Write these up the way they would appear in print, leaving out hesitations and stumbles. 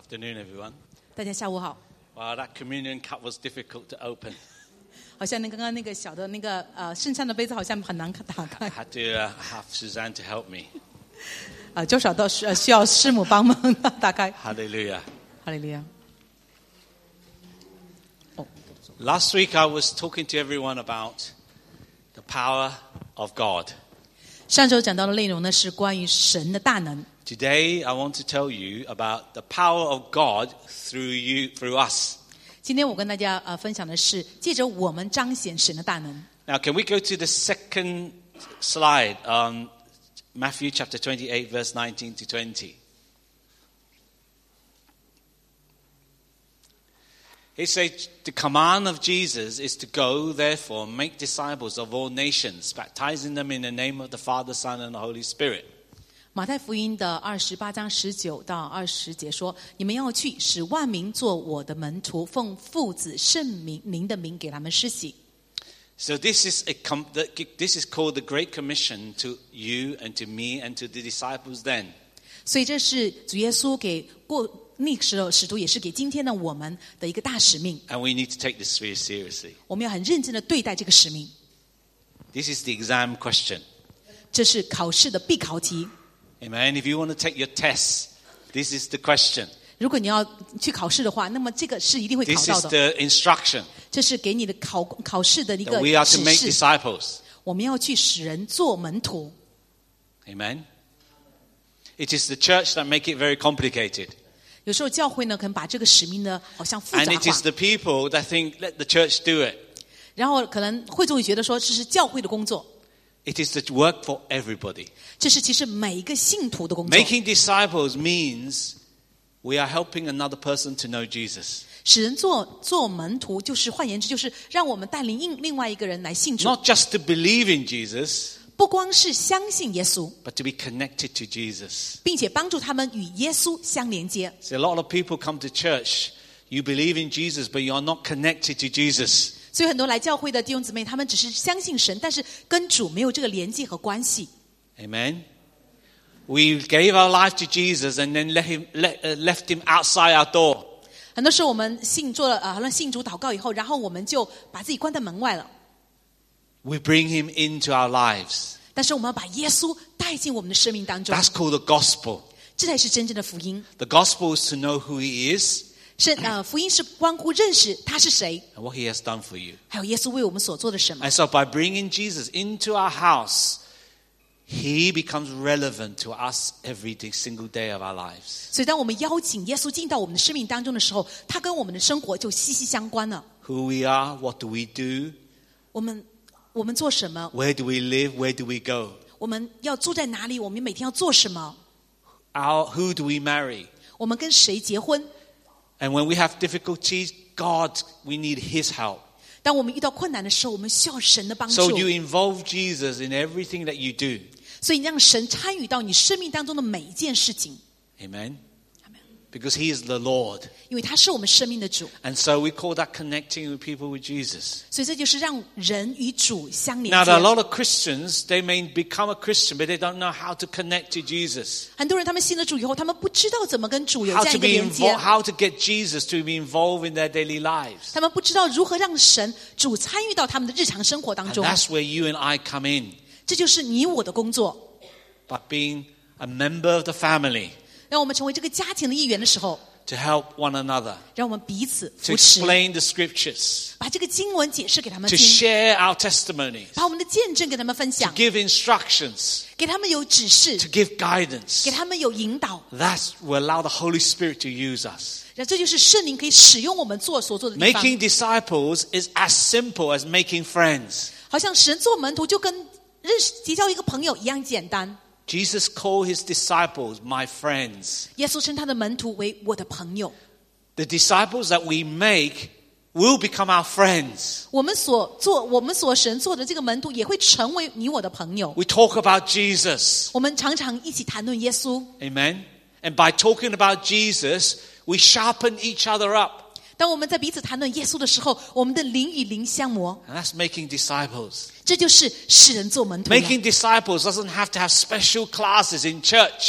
Afternoon, everyone. 大家下午好。 Wow, that communion cup was difficult to open. 好像刚刚那个小的那个圣餐的杯子好像很难打 I 开， had to have Suzanne to help me. 就少到需要师母帮忙打开。 Hallelujah. 哈利路亚。 Last week I was talking to everyone about the power of God. 上周讲到的内容呢是关于神的大能。 Today I want to tell you about the power of God through us. 今天我跟大家分享的是借着我们彰显神的大能。 Now, can we go to the second slide, Matthew chapter 28, verse 19 to 20? It says, the command of Jesus is to go, therefore, make disciples of all nations, baptizing them in the name of the Father, Son, and the Holy Spirit. 马太福音的28章19到20节说：“你们要去，使万民做我的门徒，奉父子圣名的名给他们施洗。” So this is called the Great Commission to you and to me and to the disciples then. 所以这是主耶稣给过那个时候使徒，也是给今天的我们的一个大使命。 And we need to take this very seriously. 我们要很认真的对待这个使命。 This is the exam question. 这是考试的必考题。 Amen. If you want to take your tests, this is the question. 如果你要去考试的话，那么这个是一定会考 This 到 is 的。 the instruction 这是给你的考试的一个 that we are to 指 make 示。 disciples. 我们要去使人做门徒。 Amen. It is the church that make it very complicated. 有时候教会呢，可能把这个使命呢，好像复 And 杂 it is 化， the people that think, let the church do it. 然后可能会众也觉得说这是教会的工作， It is the work for everybody. 这是其实每一个信徒的工作。 Making disciples means we are helping another person to know Jesus. 使人做门徒，就是换言之，就是让我们带领另外一个人来信主， Not just to believe in Jesus, 不光是相信耶稣， but to be connected to Jesus. 并且帮助他们与耶稣相连接。 See, a lot of people come to church, you believe in Jesus, but you are not connected to Jesus. 所以很多来教会的弟兄姊妹，他们只是相信神，但是跟主没有这个连接和关系。 Amen. We gave our life to Jesus and then left him outside our door. 很多时候我们信主祷告以后，然后我们就把自己关在门外了。 We bring him into our lives. 但是我们要把耶稣带进我们的生命当中， That's called the gospel. 这才是真正的福音。 The gospel is to know who he is 福音是关乎认识他是谁， and what he has done for you. 还有耶稣为我们所做的什么。 And so by bringing Jesus into our house, he becomes relevant to us every single day of our lives. 所以当我们邀请耶稣进到我们的生命当中的时候，他跟我们的生活就息息相关了。 Who we are, what do we do, 我们做什么？ where do we live, where do we go? 我们要住在哪里？我们每天要做什么？ Who do we marry? 我们跟谁结婚？ And when we have difficulties, God, we need his help. 当我们遇到困难的时候，我们需要神的帮助。 So you involve Jesus in everything that you do. 所以让神参与到你生命当中的每一件事情。 Amen. Because he is the Lord. 因为他是我们生命的主， And so we call that connecting with people with Jesus. 所以这就是让人与主相连 Now, 接 there are a。lot of Christians, they may become a Christian, but they don't know how to connect to Jesus. 很多人他们信了主以后，他们不知道怎么跟主有 How 这样 to 一个 be 连接， how to get Jesus to be involved in their daily lives. 他们不知道如何让主参与到他们的日常生活当 And 中。 that's where you and I come in, 这就是你我的工作。 by being a member of the family 让我们成为这个家庭的一员的时候， to help one another, 让我们彼此 to 扶持， explain the scriptures, 把这个经文解释给他们 to 听， share our testimonies, 把我们的见证给他们分 to 享， give instructions, 给他们有指示， to give guidance. 给他们有引导。 That will allow the Holy Spirit to use us. 然后这就是圣灵可以使用我们所做的地方。 Making disciples is as simple as making friends. 好像使人做门徒就跟结交一个朋友一样简单。 Jesus called his disciples my friends. 耶稣称他的门徒为我的朋友。 The disciples that we make will become our friends. 我们所神做的这个门徒也会成为你我的朋友。 We talk about Jesus. 我们常常一起谈论耶稣。 Amen. And by talking about Jesus, we sharpen each other up. 当我们在彼此谈论耶稣的时候，我们的灵与灵相磨， And that's making disciples. 这就是使人做门徒了。 Making disciples doesn't have to have special classes in church.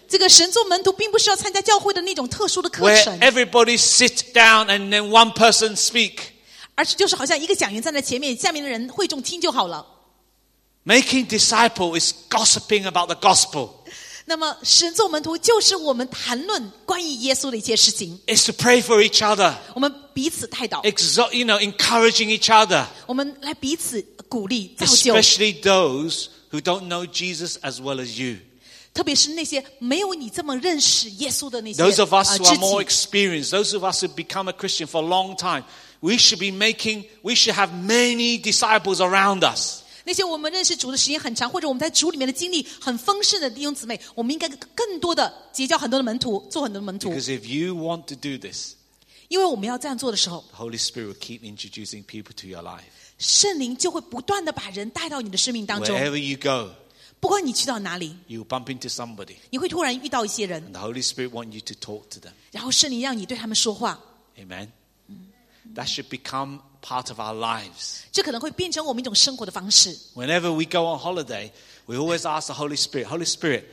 这个神做门徒并不是要参加教会的那种特殊的课 where 程， everybody sit down and then one person speak. 而是就是好像一个讲员站在前面，下面的人会众听就好了。 Making disciple is gossiping about the gospel. 那么神做门徒就是我们谈论关于耶稣的一切事情， It's to pray for each other, 我们彼此代祷， encouraging each other, 我们来彼此鼓励造就， especially those who don't know Jesus as well as you. 特别是那些没有你这么认识耶稣的那些 Those of us who 知 are more 己。 experienced, those of us who become a Christian for a long time, we should have many disciples around us. 那些我们认识主的时间很长，或者我们在主里面的经历很丰盛的弟兄姊妹，我们应该更多的结交很多的门徒，做很多的门徒。 Because if you want to do this, 因为我们要这样做的时候， the Holy Spirit will keep introducing people to your life. 圣灵就会不断的把人带到你的生命当中。 Wherever you go, 不管你去到哪里， you bump into somebody, 你会突然遇到一些人， and the Holy Spirit wants you to talk to them. 然后圣灵让你对他们说话， Amen? That should become part of our lives. 这可能会变成我们一种生活的方式。 Whenever we go on holiday, we always ask the Holy Spirit, Holy Spirit,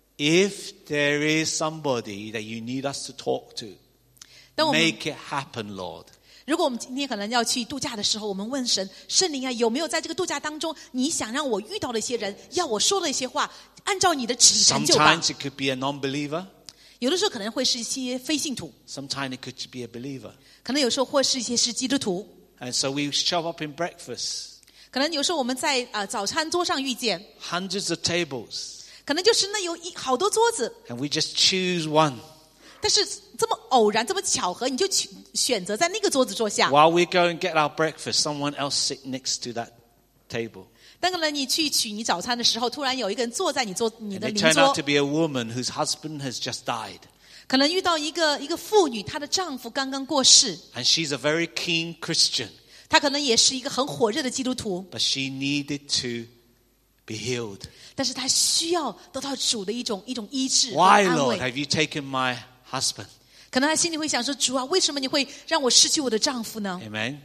if there is somebody that you need us to talk to, 当我们 make it happen, Lord. 如果我们今天可能要去度假的时候，我们问神，圣灵啊，有没有在这个度假当中，你想让我遇到的一些人，要我说的一些话，按照你的旨意成就吧。 Sometimes it could be a non-believer. 有的时候可能会是一些非信徒， Sometimes it could be a believer. 可能有时候或是一些是基督徒， And so we show up in breakfast, 可能有时候我们在早餐桌上遇见， hundreds of tables, 可能就是那有好多桌子， and we just choose one. 但是这么偶然，这么巧合，你就选择在那个桌子坐下。 While we go and get our breakfast, someone else sit next to that table. 当然了，你去取你早餐的时候，突然有一个人坐在你的 And 邻 it turned 桌 out to，be a woman whose husband has just died. 可能遇到一个妇女，她的丈夫刚刚过世， And she's a very keen Christian, 她可能也是一个很火热的基督徒， but she needed to be healed. 但是她需要得到主的一种医治和 Why, 安 Lord, 慰。 have you taken my husband? 可能她心里会想说：主啊，为什么你会让我失去我的丈夫呢？ Amen.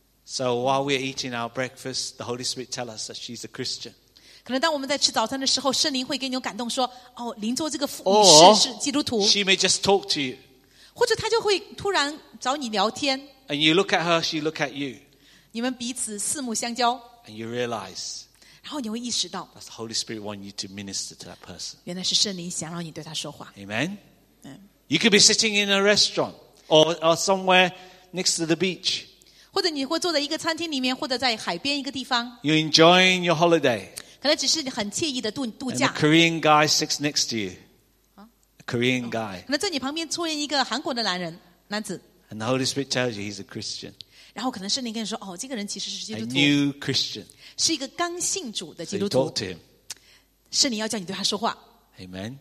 So while we're eating our breakfast, the Holy Spirit tells us that she's a Christian. 可能当我们在吃早餐的时候，圣灵会给你有感动说：哦，邻座这个女 Or 士是基督徒， she may just talk to you. 或者她就会突然找你聊天， And you look at her, she look at you. 你们彼此四目相交， And you realize 然后你会意识到， that's the Holy Spirit want you to minister to that person. 原来是圣灵想让你对他说话。 Amen. 嗯， You could be sitting in a restaurant or somewhere next to the beach. 或者你会坐在一个餐厅里面，或者在海边一个地方， You're enjoying your holiday. 可能只是很惬意的度 And the 假。 Korean guy sits next to you. A Korean guy. 可能在你旁边出现一个韩国的男子， And the Holy Spirit tells you he's a Christian. 然后可能圣灵跟你说：哦，这个人其实是基 A 督徒， new Christian. 是一个刚信主的 So 基 you 督 talk 徒。 to him. 圣灵要叫你对他说话。 Amen.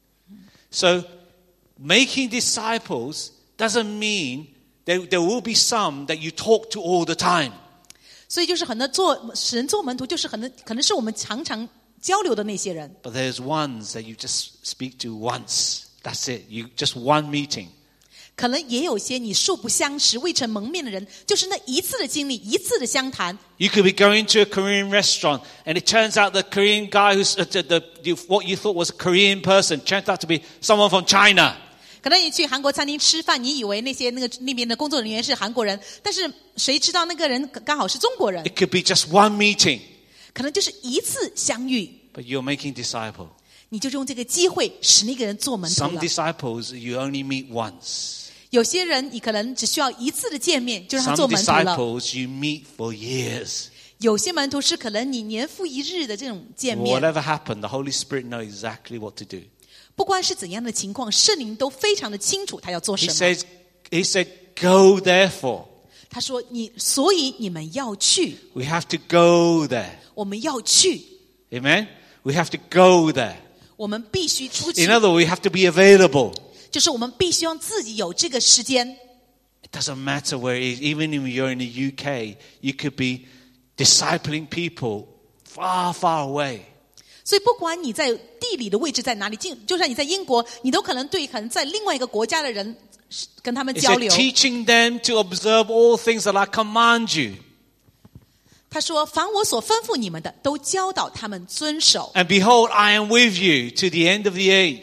So making disciples doesn't mean there will be some that you talk to all the time. 所以就是很多神做门徒，就是可能是我们常常交流的那些人。 But there's ones that you just speak to once. That's it. You just one meeting. 可能也有些你素不相识、未曾蒙面的人，就是那一次的经历、一次的相谈。 You could be going to a Korean restaurant, and it turns out the Korean guy who's what you thought was a Korean person turns out to be someone from China. 可能你去韩国餐厅吃饭，你以为那边的工作人员是韩国人，但是谁知道那个人刚好是中国人？ It could be just one meeting, 可能就是一次相遇， but you're making disciple. 你就用这个机会使那个人做门徒 Some 了。 disciples you only meet once. 有些人你可能只需要一次的见面就让他 Some 做门徒了。 disciples you meet for years. 有些门徒是可能你年复一日的这种见面。 Whatever happened, the Holy Spirit knows exactly what to do. 不管是怎样的情况，圣灵都非常的清楚他要做什 He 么。 said, go therefore. 他说所以你们要去， We have to go there. 我们要去， Amen? We have to go there. 我们必须出去 In，other words, we have to be available. 就是我们必须让自己有这个时间。 It doesn't matter where it is. Even if you're in the UK, you could be discipling people far, far away. 所以不管你在地理的位置在哪里，就算你在英国，你都可能在另外一个国家的人跟他们 It 交 said, 流。 teaching them to observe all things that I command you. 他说：“凡我所吩咐你们的，都教导他们遵守。 And behold, I am with you to the end of the age.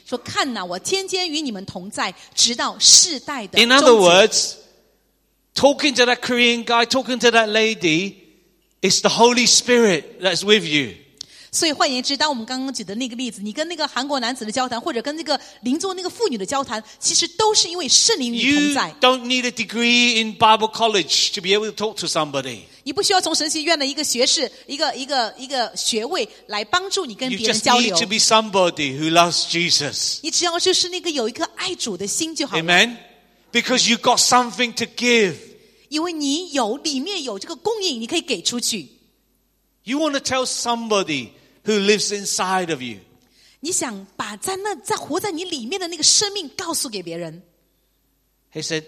说看哪，我天天与你们同在，直到世代的 In 终 other 结。 words, talking to that Korean guy, talking to that lady, it's the Holy Spirit that's with you. 所以换言之，当我们刚刚举的那个例子，你跟那个韩国男子的交谈，或者跟那个邻座那个妇女的交谈，其实都是因为圣灵与你同 You 在。 don't need a degree in Bible college to be able to talk to somebody. 你不需要从神学院的一个学士、一个学位来帮助你跟 You 别人 just 交流 need to。be somebody who loves Jesus. 你只要就是那个有一颗爱主的心就好了。 Amen? Because you've got something to give. 因为你里面有这个供应，你可以给出去。 You want to tell somebody who lives inside of you. 你想把在活在你里面的那个生命告诉给别人。 He said,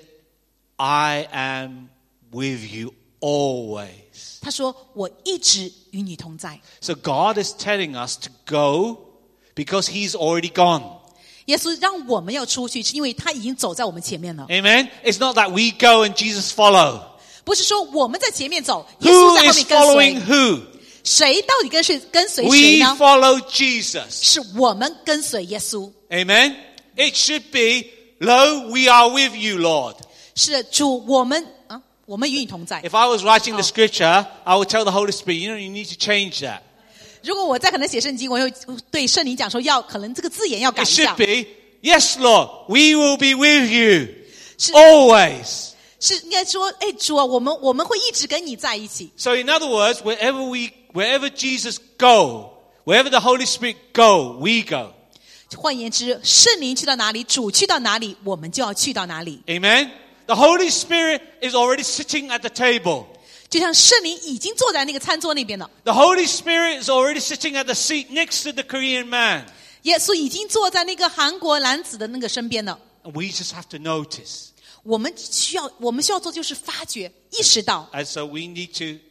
I am with you always. 他说：“我一直与你同在。” So God is telling us to go because He's already gone. 耶稣让我们要出去，是因为他已经走在我们前面了。 Amen? It's not that we go and Jesus follow. 不是说我们在前面走，耶稣 Who 在后 is 面跟 following 随。 who? 谁到底跟随谁 We 呢？ follow Jesus. 是我们跟随耶稣。 Amen? It should be, lo, we are with you, Lord. 是主，我们与你同在。 If I was writing the scripture, I would tell the Holy Spirit, you need to change that. 如果我在可能写圣经，我会对圣灵讲说，可能这个字眼要改 It 一下 should。be, yes, Lord, we will be with you 是 always. 是应该说，主啊，我们会一直跟你在一起。 So in other words, wherever Jesus go, wherever the Holy Spirit go, we go. 换言之，圣灵去到哪里，主去到哪里，我们就要去到哪里。 Amen? The Holy Spirit is already sitting at the table. 就像圣灵已经坐在那个餐桌那边了， The Holy Spirit is already sitting at the seat next to the Korean man. 耶稣已经坐在那个韩国男子的那个身边了。 And we just have to notice. 我们需要做就是发觉、意识到。 And so we need to,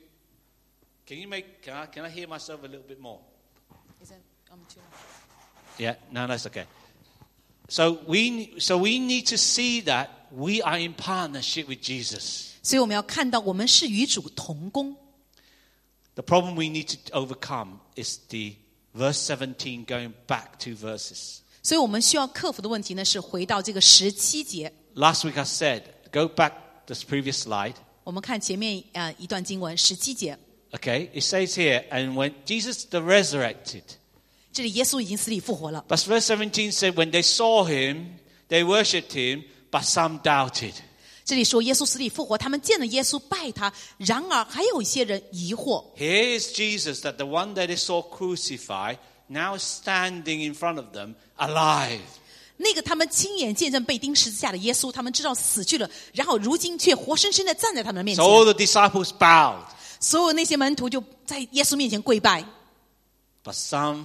can I hear myself a little bit more? Yeah, no, that's okay. So we need to see that we are in partnership with Jesus. 所以我们要看到，我们是与主同工。 The problem we need to overcome is the verse 17 going back 2 verses. 所以我们需要克服的问题呢，是回到这个17节。 Last week I said, go back this previous slide. 我们看前面一段经文17节， Okay, it says here, and when Jesus the resurrected. 这里耶稣已经死里复活了。 But verse 17 said, when they saw him, they worshipped him, but some doubted. 这里说耶稣死里复活，他们见了耶稣拜他，然而还有一些人疑惑。 Here is Jesus, that the one that they saw crucified, now standing in front of them, alive. 那个他们亲眼见证被钉十字架的耶稣，他们知道死去了，然后如今却活生生的站在他们的面 So 前。 all the disciples bowed, 所有那些门徒就在耶稣面前跪拜， but some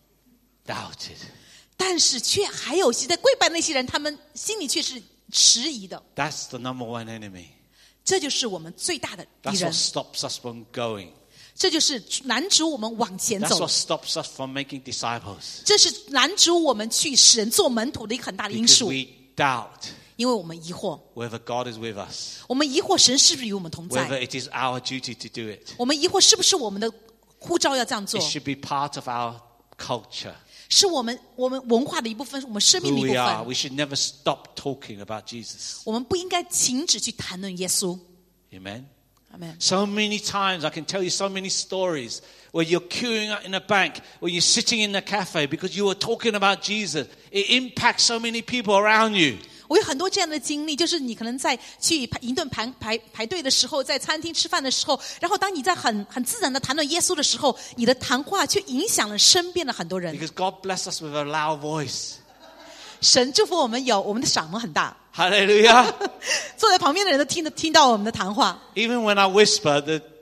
doubted. 但是却还有些在跪拜的那些人，他们心里却是迟疑的。 That's the number one enemy. 这就是我们最大的敌 That's 人 what，stops us from going. 这就是拦阻我们往前 That's 走 what，stops us from making disciples. 这是拦阻我们去使人做门徒的一个很大的因 Because 素。 we doubt 因为我们疑惑， whether God is with us, 我们疑惑神是不是与我们同 whether 在， it is our duty to do it. 我们疑惑是不是我们的呼召要这样做 It，should be part of our culture. 是我们文化的一部分，是我们生命 Who 的一 we 部 are. 分。 We should never stop talking about Jesus. 我们不应该停止去谈论耶稣。 Amen. 阿门。 So many times I can tell you so many stories where you're queuing up in a bank, where you're sitting in a cafe because you were talking about Jesus. It impacts so many people around you. 我有很多这样的经历，就是你可能在去一顿排队的时候，在餐厅吃饭的时候，然后当你在很自然的谈论耶稣的时候，你的谈话却影响了身边的很多人。 Because God bless us with a loud voice. 神祝福我们我们的嗓门很大， Hallelujah. 坐在旁边的人都听到我们的谈话。 Even when I whisper,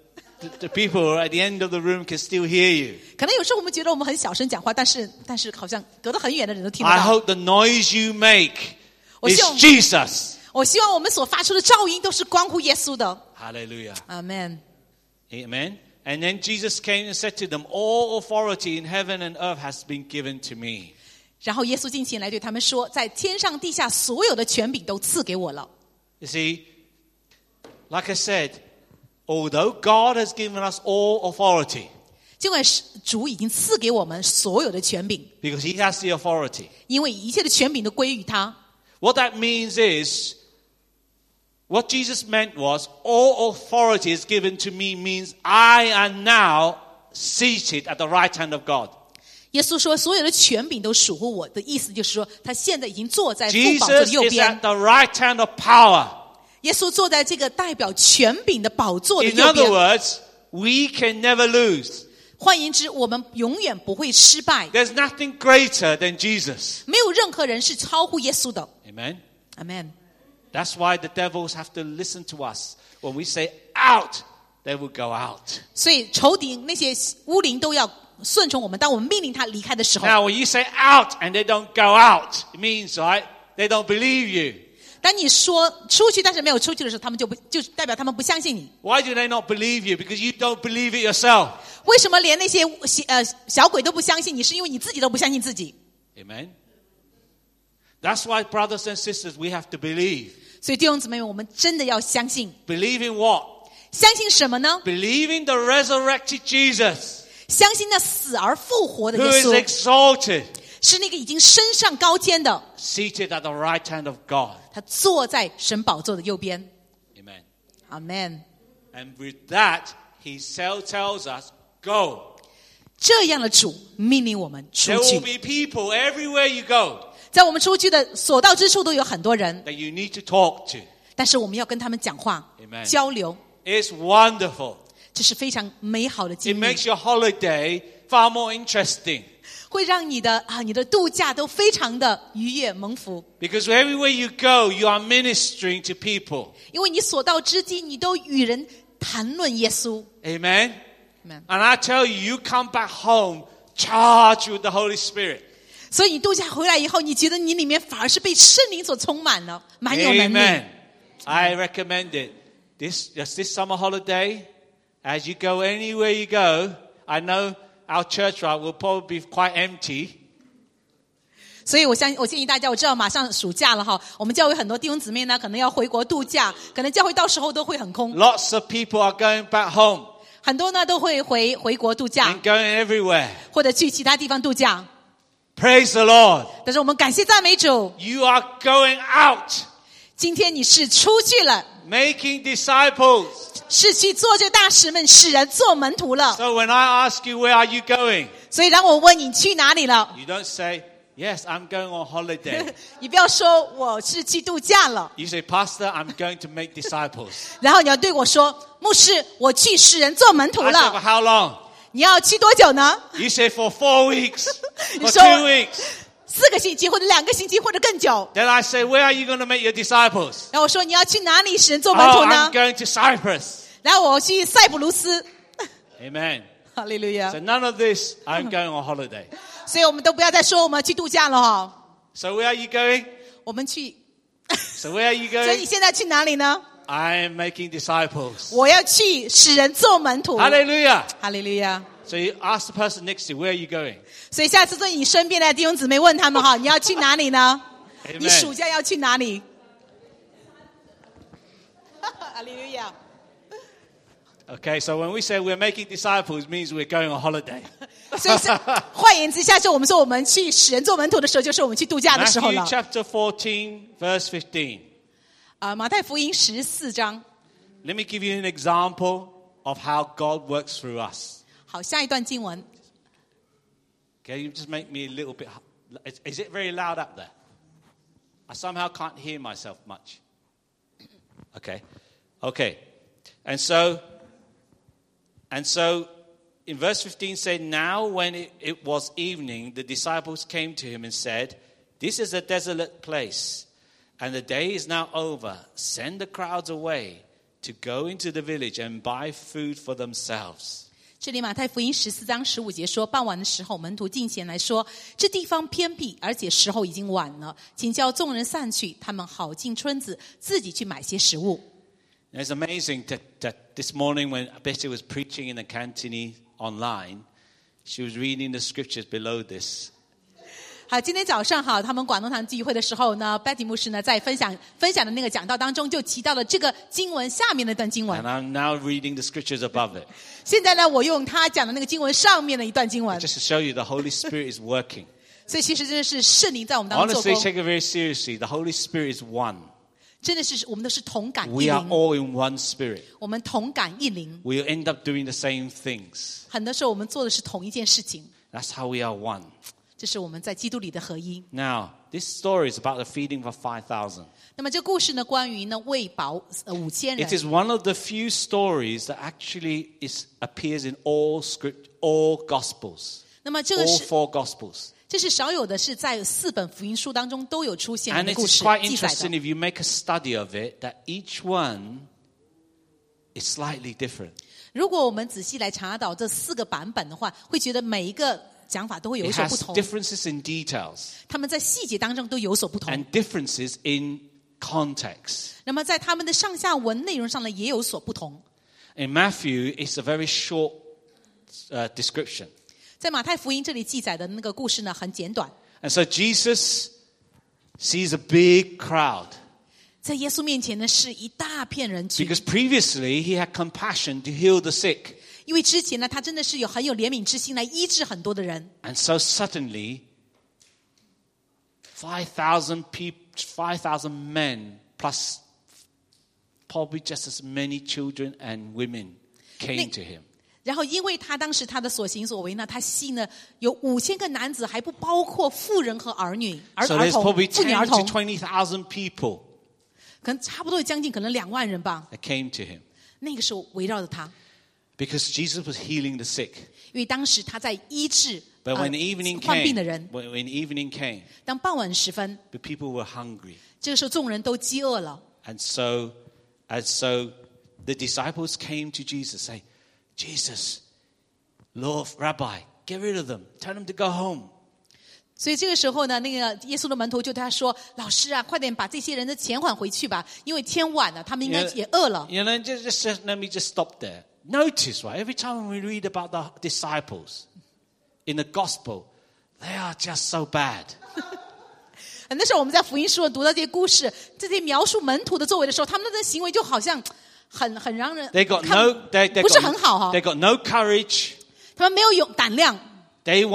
the people at the end of the room can still hear you. 可能有时候我们觉得我们很小声讲话，但是好像隔得很远的人都听得 I 到。 hope the noise you make is 我希望- Jesus. 我希望我们所发出的噪音都是关乎耶稣的。 Hallelujah. 阿门。 Amen. And then Jesus came and said to them, all authority in heaven and earth has been given to me. 然后耶稣近前来对他们说，在天上地下所有的权柄都赐给我了。 You see, like I said, although God has given us all authority, 尽管主已经赐给我们所有的权柄， because he has the authority. 因为一切的权柄都归于他。 What that means is, what Jesus meant was, all authority is given to me means I am now seated at the right hand of God. 耶稣说所有的权柄都属乎我，的意思就是说他现在已经坐在父宝座的 Jesus 右 is 边。 at the right hand of power. 耶稣坐在这个代表权柄的宝座的 In 右 other 边。 words, we can never lose. 换言之，我们永远不会失败。 There's nothing greater than Jesus. 没有任何人是超乎耶稣的。 Amen. Amen。 That's why the devils have to listen to us. When we say out, they will go out. 所以仇敌那些污灵都要顺从我们，当我们命令他离开的时候。 Now, when you say out and they don't go out, it means, right, they don't believe you. 当你说出去，但是没有出去的时候，他们就代表他们不相信你。 Why do they not believe you? Because you don't believe it yourself. 为什么连那些小鬼都不相信你？是因为你自己都不相信自己。 Amen. That's why, brothers and sisters, we have to believe. 所以弟兄姊妹们，我们真的要相信。 Believe in what? 相信什么呢？ Believe in the resurrected Jesus, 相信那死而复活的 who 耶 is 稣， exalted, 是那个已经升上高天的， seated at the right hand of God. 他坐在神宝座的右边。 Amen. 阿门。 And with that, he tells us, go. 这样的主命令我们出 There will 去， be people everywhere you go 在我们出去的所到之处都有很多人， that you need to talk to. 但是我们要跟他们讲话 Amen. 交流， It's wonderful. 这是非常美好的 It 经历， makes your holiday far more interesting. 会让你的度假都非常的愉悦蒙福， Because everywhere you go, you are ministering to people. 因为你所到之地，你都与人谈论耶稣。 Amen. Amen. And I tell you, you come back home charged with the Holy Spirit. 所以你度假回来以后，你觉得你里面反而是被圣灵所充满了，蛮有能力。 Amen. I recommend it. This summer holiday, as you go anywhere you go, I know our church right will probably be quite empty. 所以我建议大家，我知道马上暑假了哈，我们教会很多弟兄姊妹呢，可能要回国度假，可能教会到时候都会很空， Lots of people are going back home 很多呢都会回国度假 and，going everywhere. 或者去其他地方度假。 Praise the Lord. 但是我们感谢赞美主， You are going out, 今天你是出去了， making disciples. 是去做这大使们，使人做门徒了。 So when I ask you, where are you going? 所以当我问你去哪里了， You don't say, yes, I'm going on holiday. 你不要说我是去度假了， You say, Pastor, I'm going to make disciples. 然后你要对我说，牧师，我去使人做门徒 I say, for 了。 how long? 你要去多久呢？ You say, for 4 weeks, for 说- 2 weeks. 4个星期，或者2个星期，或者更久。 Then I say, where are you going to make your disciples? 然后我说你要去哪里使人做门 Oh, 徒呢 I'm？going to Cyprus. 然后我去塞浦路斯。 Amen. 哈利路亚 So。none of this, I'm going on holiday. 所以我们都不要再说我们要去度假了哈。 So where are you going? 我们去， So where are you 所以你 going? 现在去哪里呢？ I am making disciples. 我要去使人做门徒。 Hallelujah. 哈利路亚。 So you ask the person next to you, where are you going? 所以下次对你身边的弟兄姊妹问他们哈，你要去哪里呢？ Amen. 你暑假要去哪里？哈利路亚。 Okay, so when we say we're making disciples, it means we're going on holiday. 所以是换言之，下次我们说我们去使人做门徒的时候，就是我们去度假的时候 Matthew 了。 chapter 14, verse 15. 马太福音14章。 Let me give you an example of how God works through us. 好，下一段经文。 Okay, you just make me a little bit... Is it very loud up there? I somehow can't hear myself much. Okay. And so in verse 15 said, now when it was evening, the disciples came to him and said, this is a desolate place, and the day is now over. Send the crowds away to go into the village and buy food for themselves. 这里马太福音14章15节说，傍晚的时候，门徒进前来说，这地方偏僻，而且时候已经晚了，请叫众人散去，他们好进村子，自己去买些食物。 And it's amazing that this morning when Betty was preaching in the Cantonese online, she was reading the scriptures below this. 好，今天早上哈，他们广东堂聚会的时候呢 ，Betty 牧师呢在分享的那个讲道当中，就提到了这个经文下面那段经文。 And I'm now reading the scriptures above it. 现在呢，我用他讲的那个经文上面的一段经文， Just to show you the Holy Spirit is working. 所以其实真的是圣灵在我们当中做 Honestly, 工， take it very seriously. The Holy Spirit is one. 真的是我们都是同感一 We are 灵， all in one spirit. 我们同感一灵， We'll end up doing the same things. 很多时候我们做的是同一件事情， That's how we are one. 这是我们在基督里的合一。 Now, this story is about the feeding of 5,000. 那么这故事呢，关于呢喂饱5000 It 人， is one of the few stories that actually appears in all Gospels. 那么这个 All 是 4 Gospels. 这是少有的，是在4本福音书当中都有出现 And 的 it 故 is 事 quite 记载 interesting 的。 if you make a study of it, that each one is slightly different. 如果我们仔细来查找这4个版本的话，会觉得每一个讲法都会有 It 所 has 不同， differences in details 他们在细节当中都有所不同。 and differences in context. 那么在他们的上下文内容上呢，也有所不同。 In Matthew, it's a very short description. 在马太福音这里记载的那个故事呢，很简短。 And so Jesus sees a big crowd 在耶稣面前呢，是一大片人群， because previously he had compassion to heal the sick. 因为之前呢，他真的是很有怜悯之心来医治很多的人。 And so suddenly, 5,000 men plus probably just as many children and women came to him. 然后因为他当时他的所行所为呢，他吸呢有5000个男子，还不包括妇人和儿女、 So 儿 there's 童、 probably 妇女 10 儿 to 童， 20,000 people 可能差不多将近可能2万人吧。 that came to him 那个时候围绕着他， because Jesus was healing the sick. 因为当时他在医治 But when evening 患病 came, 的人。 when evening came, 当傍晚时分， the people were hungry. 这个时候众人都饥饿了。 And so the disciples came to Jesus, say, Jesus, Lord, Rabbi, get rid of them. Tell them to go home. 所以这个时候呢，那个耶稣的门徒就对他说：“老师啊，快点把这些人的钱还回去吧，因为天晚了，他们应该也饿了。” You know, let me just stop there. Notice, right, every time we read about the disciples in the gospel, they are just so bad. 那时候我们在福音书读到这些故事，这些描述门徒的作为的时候，他们的行为就好像很让人 They got 看 no, 不是很好哈 they，got no courage. 他们没有胆量， They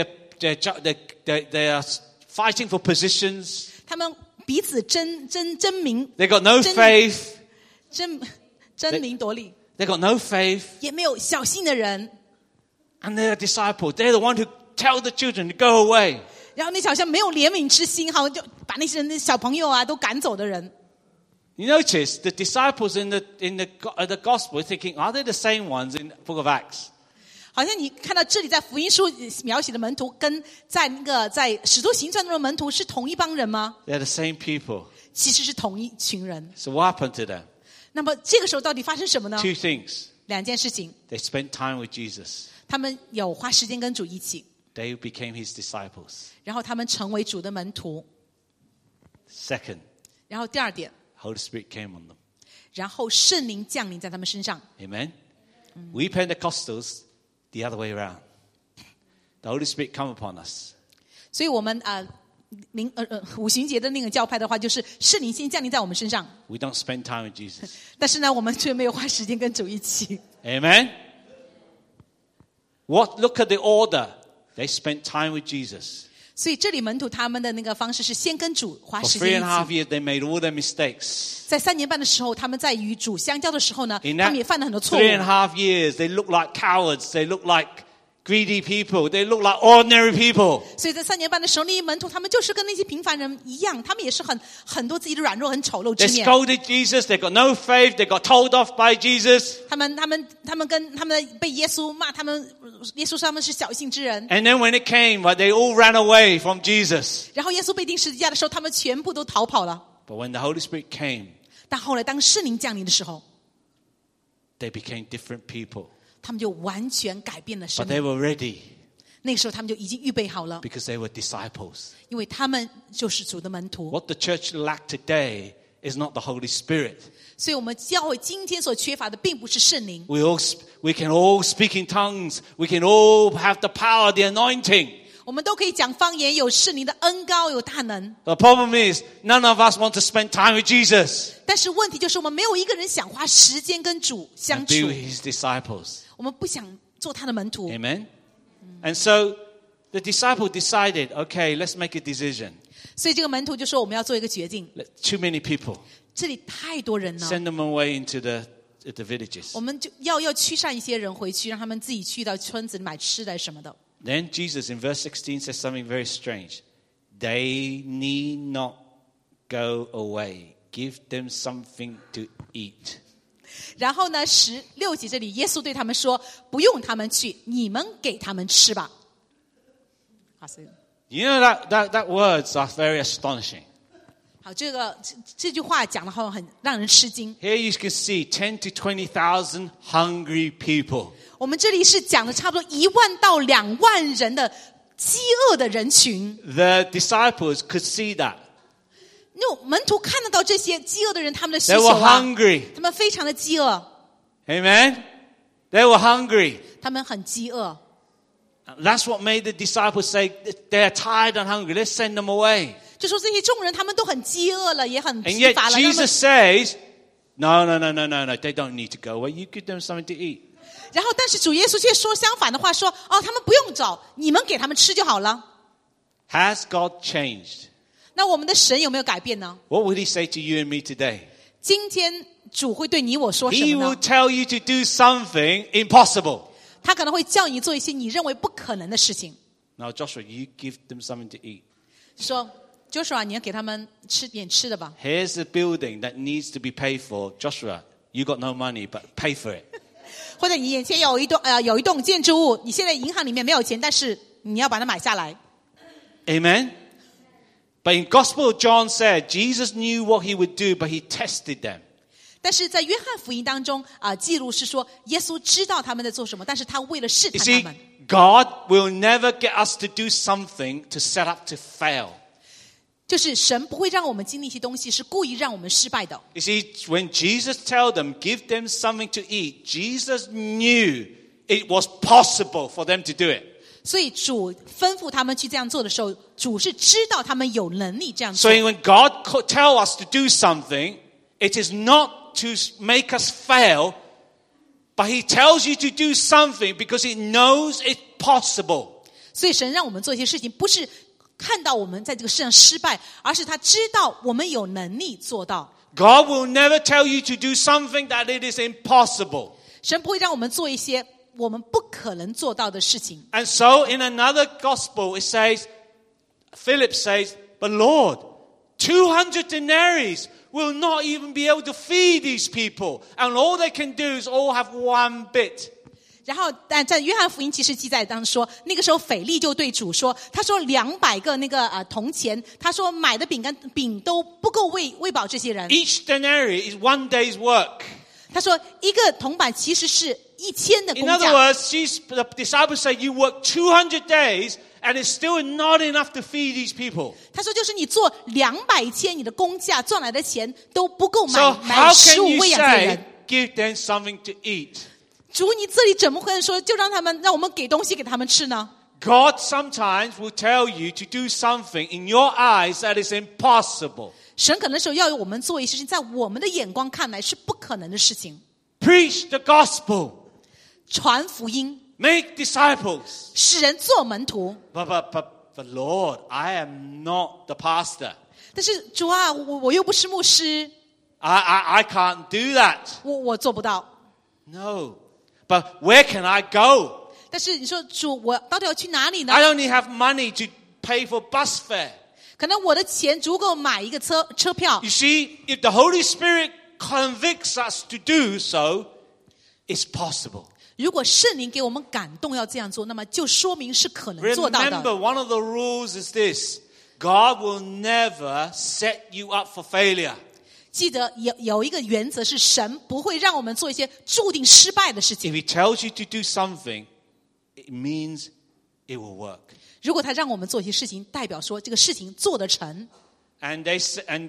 are fighting for positions. 他们彼此争名， They got no 争 faith. 争名夺利， They got no faith. 也没有小心的人。 And they're disciples. They're the one who tell the children to go away. 然后那好像没有怜悯之心，好像就把那些人的小朋友啊都赶走的人。 You notice the disciples in the gospel thinking, are they the same ones in the book of Acts? 好像你看到这里在福音书描写的门徒，跟在使徒行传中的门徒是同一帮人吗？ They're the same people. 其实是同一群人。 So what happened to them? 那么这个时候到底发生什么呢？ Two things. 2件事情， They spent time with Jesus. 他们有花时间跟主一起， They became his disciples. 然后他们成为主的门徒。 Second, 然后第二点， Holy Spirit came on them. 然后圣灵降临在他们身上。 Amen? We Pentecostals, the other way around. The Holy Spirit come upon us. 所以我们五旬节的那个教派的话，就是圣灵先降临在我们身上， We don't spend time with Jesus. 但是呢，我们却没有花时间跟主一起。 Amen? Look at the order. They spent time with Jesus. 所以这里门徒他们的那个方式是先跟主花 For 时间一 3.5 起。 years, they made all their mistakes. 在3年半的时候，他们在与主相交的时候呢， In 他 that 们也犯了很多错误。 3.5 years, they look like cowards. They look like greedy people. They look like ordinary people. 所以在3年半的时候，那些门徒他们就是跟那些平凡人一样，他们也是很多自己的软弱、很丑陋之 They 面。 scolded Jesus. They got no faith. They got told off by Jesus. 他们被耶稣骂，耶稣说他们是小信之人。 And then when it came, they all ran away from Jesus. 然后耶稣被钉十字架的时候，他们全部都逃跑了。 But when the Holy Spirit came, 但后来当圣灵降临的时候， they became different people. 他们就完全改变了 But 生 they 命。 were ready 那个时候他们就已经预备好了， because they were disciples. 因为他们就是主的门徒。 What the church lacked today is not the Holy Spirit. 所以我们教会今天所缺乏的并不是圣灵。 We can all speak in tongues. We can all have the power, the anointing. 我们都可以讲方言，有圣灵的恩膏，有大能。 The problem is, none of us want to spend time with Jesus 但是问题就是我们没有一个人想花时间跟主相 and 处， be with his disciples. 我们不想做他的门徒。 Amen? And so the disciple decided, okay, let's make a decision. 所以这个门徒就说我们要做一个决定， Too many people. 这里太多人了， Send them away into the villages. 我们就要驱散一些人回去，让他们自己去到村子里买吃的什么的。 Then Jesus in verse 16 says something very strange. They need not go away. Give them something to eat. 然后呢，16节这里耶稣对他们说：“不用他们去，你们给他们吃吧。” You know that words are very astonishing. 好，这句话讲的好像很让人吃惊。 Here you can see 10 to 20,000 hungry people. 我们这里是讲的差不多1万到2万人的饥饿的人群。 The disciples could see that. 那门徒看得到这些饥饿的人，他们的需 They 求 were 啊， hungry. 他们非常的饥饿， Amen? They were hungry. 他们很饥饿。 That's what made the disciples say, they're tired and hungry. Let's send them away. 就说这些众人他们都很饥饿了，也很 And 疲 yet 乏了。他们 Jesus says, no. They don't need to go away. You give them something to eat. 然后，但是主耶稣却说相反的话，说：“哦，他们不用找，你们给他们吃就好了。” Has God changed? 那我们的神有没有改变呢？ What would he say to you and me today? 今天主会对你我说什 He 么 will 呢？ tell you to do something impossible. 他可能会叫你做一些你认为不可能的事情， Now, Joshua, you give them something to eat. 说 Joshua， 你要给他们吃点吃的吧。 Here's the building that needs to be paid for. Joshua, you got no money, but pay for it. 或者你眼前有一栋建筑物，你现在银行里面没有钱，但是你要把它买下来。 Amen? But in Gospel of John said, Jesus knew what he would do, but he tested them. 但是在约翰福音当中记录是说，耶稣知道他们在做什么，但是他为了试 You 探 see, 他们。 God will never get us to do something to set up to fail. 就是神不会让我们经历一些东西，是故意让我们失败的。 You see, when Jesus told them, give them something to eat, Jesus knew it was possible for them to do it. 所以主吩咐他们去这样做的时候，主是知道他们有能力这样 So 做。 when God tells us to do something, it is not to make us fail, but he tells you to do something because he knows it's possible. 所以神让我们做一些事情，不是看到我们在这个世上失败，而是他知道我们有能力做到。 God will never tell you to do something that it is impossible. 神不会让我们做一些我们不可能做到的事情。 And so in another gospel, it says, Philip says, but Lord, 200 denarii will not even be able to feed these people. And all they can do is all have one bit. 然后，但在约翰福音其实记载当中说，那个时候腓力就对主说，他说200个那个铜钱，他说买的饼都不够喂饱这些人。 Each denarii is one day's work. 他说一个铜板其实是1000的 In 工 other 价。 words, the disciples say you work 200 days and it's still not enough to feed these people. 他说就是你做200天，你的工价赚来的钱都不够 So 买 how 食 can 物 you 喂养这些 say 人。 give them something to eat? 主，你这里怎么可能说就让我们给东西给他们吃呢？ God sometimes will tell you to do something in your eyes that is impossible. 神可能时候要我们做一些事情，在我们的眼光看来是不可能的事情。 Preach the gospel. 传福音， Make disciples. 使人做门徒。 But Lord, I am not the pastor. 但是主啊，我又不是牧师， I can't do that. 我做不到。 No. But where can I go? 但是你说主，我到底要去哪里呢？ I only have money to pay for bus fare. 可能我的钱足够买一个车票。 You see, if the Holy Spirit convicts us to do so, it's possible. 如果圣灵给我们感动要这样做，那么就说明是可能做到 Remember, 的。 one of the rules is this. God will never set you up for failure. 记得有一个原则是，神不会让我们做一些注定失败的事 If 情。 he tells you to do something, it means it will work. 如果他让我们做一些事情，代表说这个事情做得成。 And they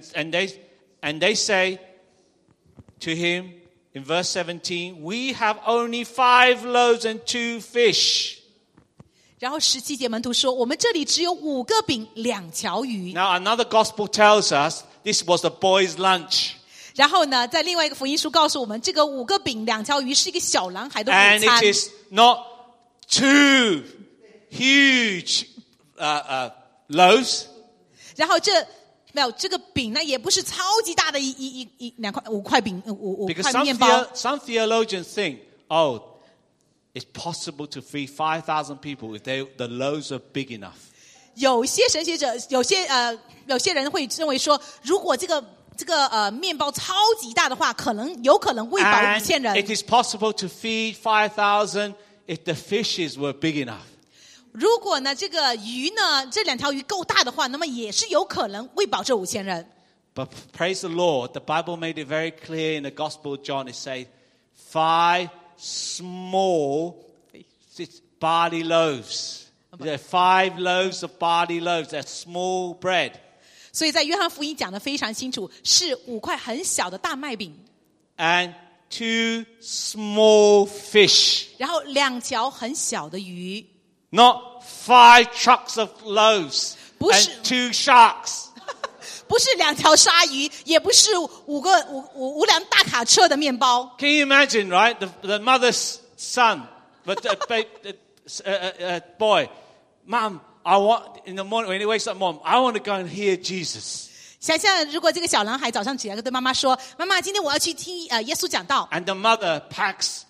say to him in verse 17, we have only 5 loaves and 2 fish. 然后17节门徒说，我们这里只有5个饼2条鱼。 Now, another gospel tells us this was the boys' lunch. 然后呢，在另外一个福音书告诉我们，这个5个饼2条鱼是一个小男孩的午 And 餐 it is not 2 huge loaves. 然后没有这个饼呢，也不是超级大的5块饼5 Because 块面包。 some theologians think, oh, it's possible to feed 5,000 people if the loaves are big enough. 有些神学者，有些人会认为说，如果这个面包超级大的话，有可能喂饱 And 5000人。 it is possible to feed 5,000 if the fishes were big enough. 如果呢这个鱼呢，这2条鱼够大的话，那么也是有可能喂饱这5000人。 But praise the Lord, the Bible made it very clear in the Gospel of John. It says 5 small barley loaves. There are 5 loaves of barley loaves. They're small bread. 所以在约翰福音讲得非常清楚，是5块很小的大麦饼， And 2 small fish. 然后2条很小的鱼， Not 5 trucks of loaves 不是。 and 2 sharks. 不是2条鲨鱼，也不是5辆大卡车的面包。 Can you imagine, right? The mother's son, but boy, Mom, I want in the morning when he wakes up, Mom, I want to go and hear Jesus. 想象如果这个小男孩早上起来对妈妈说：“妈妈，今天我要去听耶稣讲道。 And the mother packs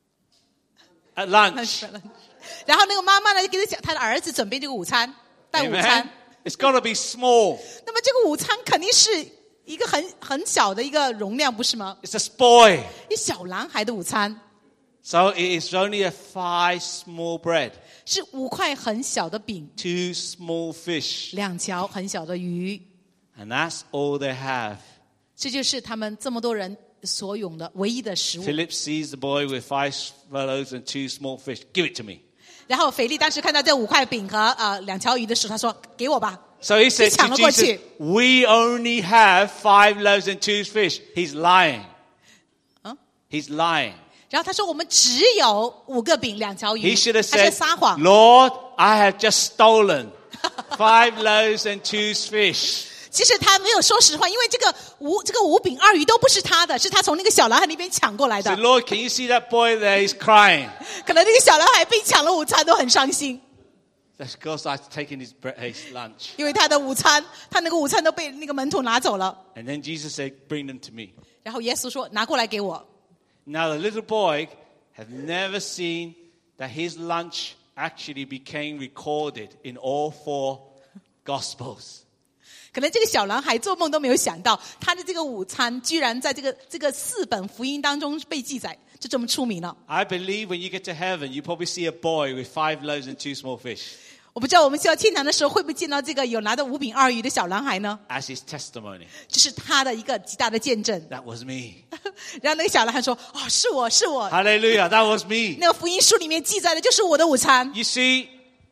at lunch. ” 然后那个妈妈呢，就给他的儿子准备这个午餐，带午餐。 Amen. It's got to be small. 那么这个午餐肯定是一个很小的一个容量，不是吗？ It's a spoil. 一小男孩的午餐 So it is only a 5 small bread, 是5块很小的饼， 2 small fish, 2条很小的鱼， and that's all they have. 这就是他们这么多人所有的唯一的食物。 Philip sees the boy with 5 loaves and 2 small fish. Give it to me. 然后腓力当时看到这5块饼和2条鱼的时候，他说：“给我吧。” So he said 就抢 to 了过 Jesus, 去。 we only have 5 loaves and 2 fish. He's lying. 嗯 He's lying. 然后他说：“我们只有5个饼2条鱼。” He should have 他在 said, 撒谎。 Lord, I have just stolen 5 loaves and 2 fish. 其实他没有说实话，因为这个5饼2鱼都不是他的，是他从那个小男孩那边抢过来 So 的。 Lord, can you see that boy there? He's crying. 可能那个小男孩被抢了午餐都很伤心， That's because I've taken his lunch. 因为他的午餐，他那个午餐都被那个门徒拿走了。 And then Jesus said, bring them to me. 然后耶稣说：“拿过来给我。” Now the little boy had never seen that his lunch actually became recorded in all 4 Gospels. 可能这个小男孩做梦都没有想到，他的这个午餐居然在这个4本福音当中被记载，就这么出名了。 I believe when you get to heaven, you probably see a boy with 5 loaves and 2 small fish 我不知道我们去到天堂的时候会不会见到这个有拿着5饼2鱼的小男孩呢？ as his testimony. 这是他的一个极大的见证。 That was me. 然后那个小男孩说：“哦，是我。” Hallelujah, that was me. 那个福音书里面记载的就是我的午餐。 You see,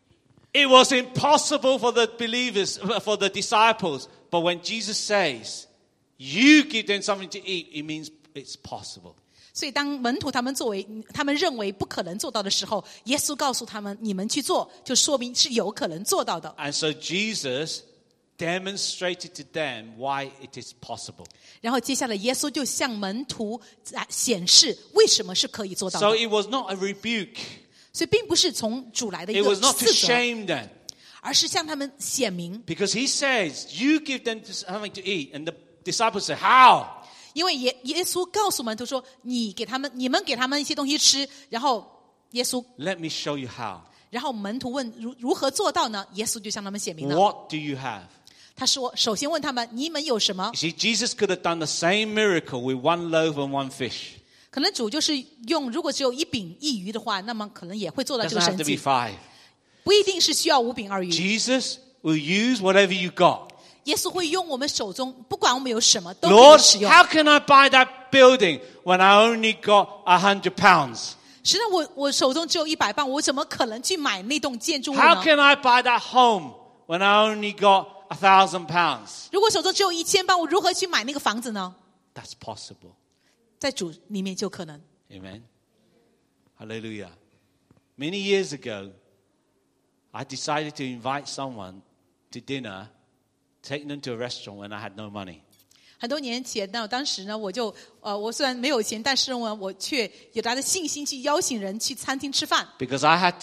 it was impossible for the believers, for the disciples. But when Jesus says, you give them something to eat, it means it's possible. 所以当门徒他们认为不可能做到的时候，耶稣告诉他们：“你们去做，就说明是有可能做到的。” And so Jesus demonstrated to them why it is possible. 然后接下来耶稣就向门徒显示为什么是可以做到的。 So it was not a rebuke. 所以并不是从主来的一 It 个 was not to 斥责， shame them. 而是向他们显明。 Because he says, you give them something to eat. And the disciples say, how? 因为耶稣告诉门徒说：“你们给他们一些东西吃。”然后耶稣， Let me show you how. 然后门徒问如何做到呢？耶稣就向他们显明了。 What do you have? 他说：“首先问他们，你们有什么 You？” see, Jesus could have done the same miracle with 1 loaf and 1 fish. 可能主就是如果只有1饼1鱼的话，那么可能也会做到这 Doesn't 个 have 神 to be 迹， 5. 不一定是需要5饼2鱼。 Jesus will use whatever you got. 耶稣会用我们手中，不管我们有什么，都可以 Lord, 使用。 how can I buy that building when I only got 100 pounds? 实际上，我手中只有100磅，我怎么可能去买那栋建筑物 How 呢？ can I buy that home when I only got 1,000 pounds? 如果手中只有1000磅，我如何去买那个房子呢？ That's possible. 在主里面就可能。 Amen. Hallelujah. Many years ago, I decided to invite someone to dinner, take them to a restaurant when I had no money. 很多年前呢，当时呢，我虽然没有钱，但是呢，我却有他的信心去邀请人去餐厅吃饭。 Because I had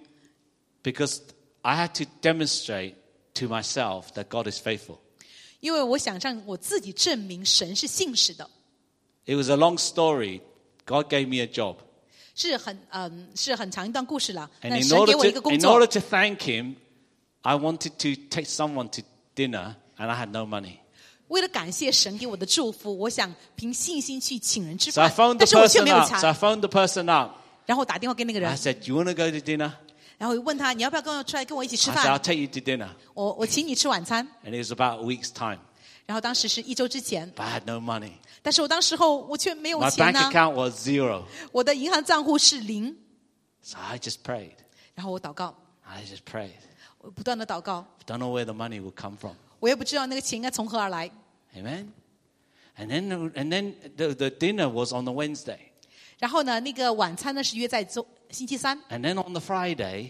to demonstrate to myself that God is faithful. 因为我想让我自己证明神是信实的。 It was a long story. God gave me a job. 是很长一段故事了。 And 但 in 神给我一个 order 工作， to thank him, I wanted to take someone to dinner and I had no money. 为了感谢神给我的祝福，我想凭信心去请人吃 So I 饭， phoned 但 the 是我却 person 没有 up. So I 钱。 phoned the person up. 然后我打电话给那个 I 人， said, "Do you want to go to dinner?" 然后问他你要不要跟我出来跟我一起吃 I said, "I'll 饭？ take you to dinner." 我请你吃晚餐。 And it was about a week's time. 然后当时是1周之前， But I had no money. 但是我当时候我却没有 My 钱 bank 呢， account was 0. 我的银行账户是0。 So I just prayed. 然后我祷告， I just prayed. 我不断的祷告， Don't know where the money would come from. 我也不知道那个钱应该从何而来。 Amen. And then the dinner was on the Wednesday. 然后呢，那个晚餐呢是约在星期三。 And then on the Friday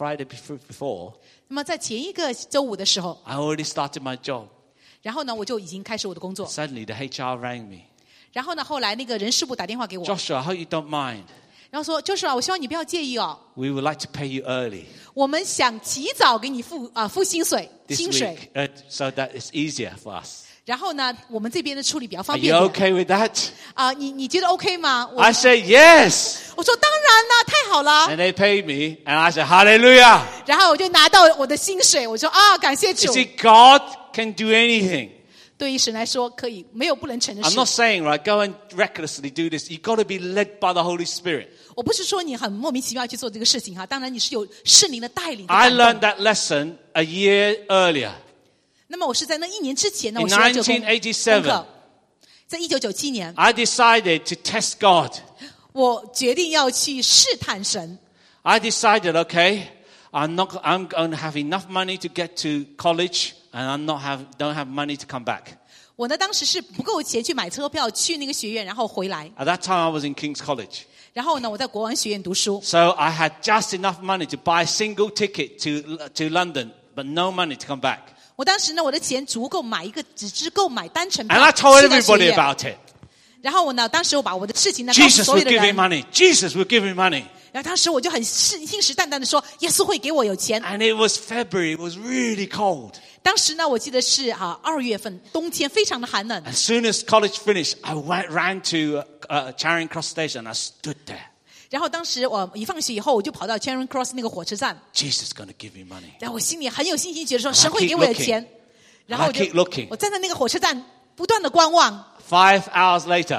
before, 那么在前一个周五的时候， I already started my job. 然后呢我就已经开始我的工作。 Suddenly the HR rang me. 然后呢，后来那个人事部打电话给我， Joshua, I hope you don't mind. 然后说就是我希望你不要介意哦， We would like to pay you early 我们想提早给你付薪水， this 薪水。 week so that it's easier for us. 然后呢，我们这边的处理比较 Are 方 you 便点。 okay with that? 你觉得 OK 吗？ I said, yes. 我说当然啦，太好了。 And they paid me. And I said, hallelujah. 然后我就拿到我的薪水，我说感谢 You 主。 see, God can do anything. 对于神来说，可以没有不能成的 I'm 事 not。saying, right, go and recklessly do this. You've got to be led by the Holy Spirit. 我不是说你很莫名其妙去做这个事情哈，当然你是有圣灵的带领的 I 感 learned 动。 that lesson a year earlier. 那么我是在那1年之前呢， In 我学了这个 1987 功课。在1997年， I decided to test God. 我决定要去试探神。 I decided, okay, I'm going to have enough money to get to college, and don't have money to come back. 我呢，当时是不够钱去买车票去那个学院，然后回来。 At that time, I was in King's College. 然后呢，我在国王学院读书。 So I had just enough money to buy a single ticket to London, but no money to come back. 我当时呢，我的钱足够买只够买单程 And 票 I told 去到学 everybody 院。 about it. 然后我呢，当时我把我的事情呢告诉 Jesus 所有 will 的 give 人 me。money. Jesus will give me money. 然后当时我就很信誓旦旦的说，耶稣会给我有钱。 And it was February. It was really cold. 当时呢，我记得是2月份，冬天非常的寒冷。 As soon as college finished, I ran to Charing Cross Station. I stood there. 然后当时我一放学以后，我就跑到 Charing Cross 那个火车站， Jesus is going to give me money. 然后我心里很有信心，觉得说神会给我有钱。然后 I keep looking. 我站在那个火车站不断的观望。 5 hours later,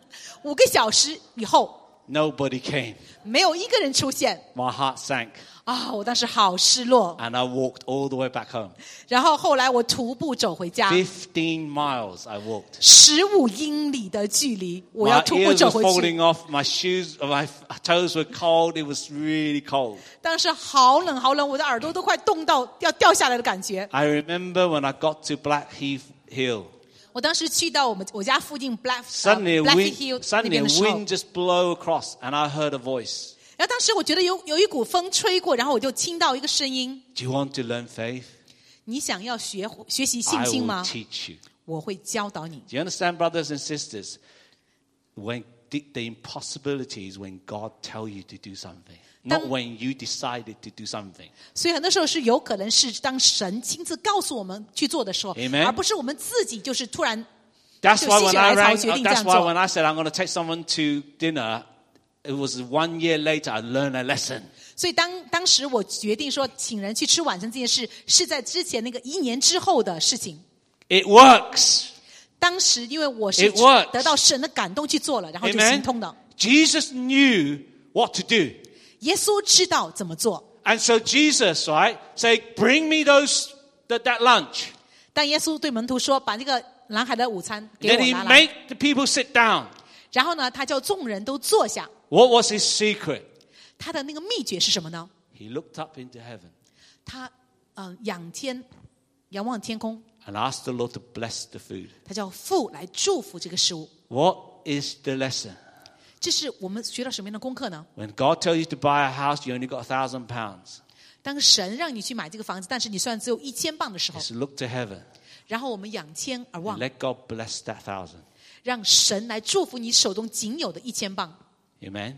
5个小时以后， nobody came. 没有一个人出现。 My heart sank. 我当时好失落。 And I walked all the way back home. 然后后来我徒步走回家 15 miles I walked. ，15英里的距离，我要 My 徒步 ears 走 were 回去。 falling off. My toes were cold. It was really cold. 当时好冷好冷，我的耳朵都快冻到要掉下来的感觉。 I remember when I got to Blackheath Hill. 我当时去到我家附近 Suddenly, Blackheath Hill 那 a 边的时候， wind just blew across, and I heard a voice. 然后当时我觉得有一股风吹过，然后我就听到一个声音： Do you want to learn faith? 你想要学习信 I 心 will 吗？ teach you. 我会教导你。 Do you understand, brothers and sisters? When the impossibility is when God tells you to do something, not when you decided to do something. 所以很多时候是有可能是当神亲自告诉我们去做的时候， Amen 而不是我们自己就是突然 That's why when I 就心血来潮决定这样做。 that's why when I said I'm going to take someone to dinner, it was 1 year later I learned a lesson. 所以当时我决定说请人去吃晚餐这件事，是在之前那个1年之后的事情。 It works. 当时因为我是 It works 得到神的感动去做了，然后就 Amen 行通的。 Jesus knew what to do. 耶稣知道怎么做。 And so Jesus, right, say, bring me that lunch. 但耶稣对门徒说：“把那个男孩的午餐给 Then 我 he 拿来。 made the people sit down. ” 然后呢，他叫众人都坐下。 What was his secret? 他的那个秘诀是什么呢？ He looked up into heaven 他仰望天空， and asked the Lord to bless the food. 他叫父来祝福这个食物。 What is the lesson? 这是我们学到什么样的功课呢？ When God tells you to buy a house, you only got £1,000. 当神让你去买这个房子，但是你虽然只有1000磅的时候， Just look to heaven 然后我们仰天而 and 望， let God bless that 1,000. 让神来祝福你手中仅有的1000磅。 Amen.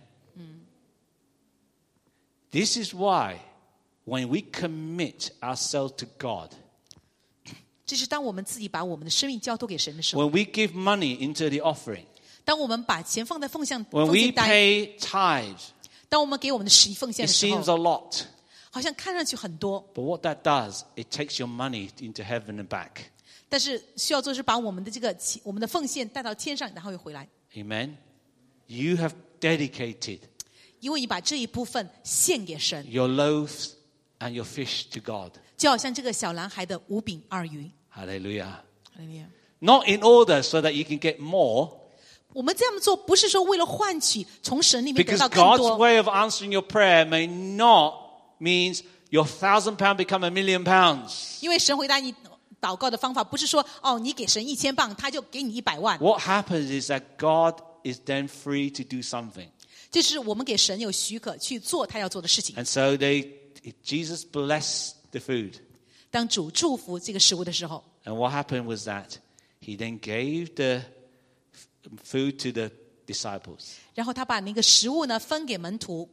This is why when we commit ourselves to God, 这是当我们自己把我们的生命交托给神的时候， when we give money into the offering, 当我们把钱放在 when 奉 we 献单， pay tithes, 当我们给我们的10%奉献 it 的时 seems 候， a lot. 好像看上去很多， But what that does, it takes your money into heaven and back. 但是需要做是把我们的我们的奉献带到天上，然后又回来， Amen. You have dedicated 因为你把这一部分献给神， your loaves and your fish to God. 就好像这个小男孩的5饼2鱼。 Hallelujah. 哈利路亚。 Not in order so that you can get more, 我们这样做不是说为了换取从神里面得 because 到更 God's 多， way of answering your prayer may not means your £1,000 become £1,000,000. 因为神回答你祷告的方法不是说哦，你给神1000磅，他就给你100万， What happens is that God is then free to do something. 就是我们给神有许可去做他要做的事情。 And so Jesus blessed the food. 当主祝福这个食物的时候， And what happened was that he then gave the food to the disciples. 然后他把那个食物呢分给门徒，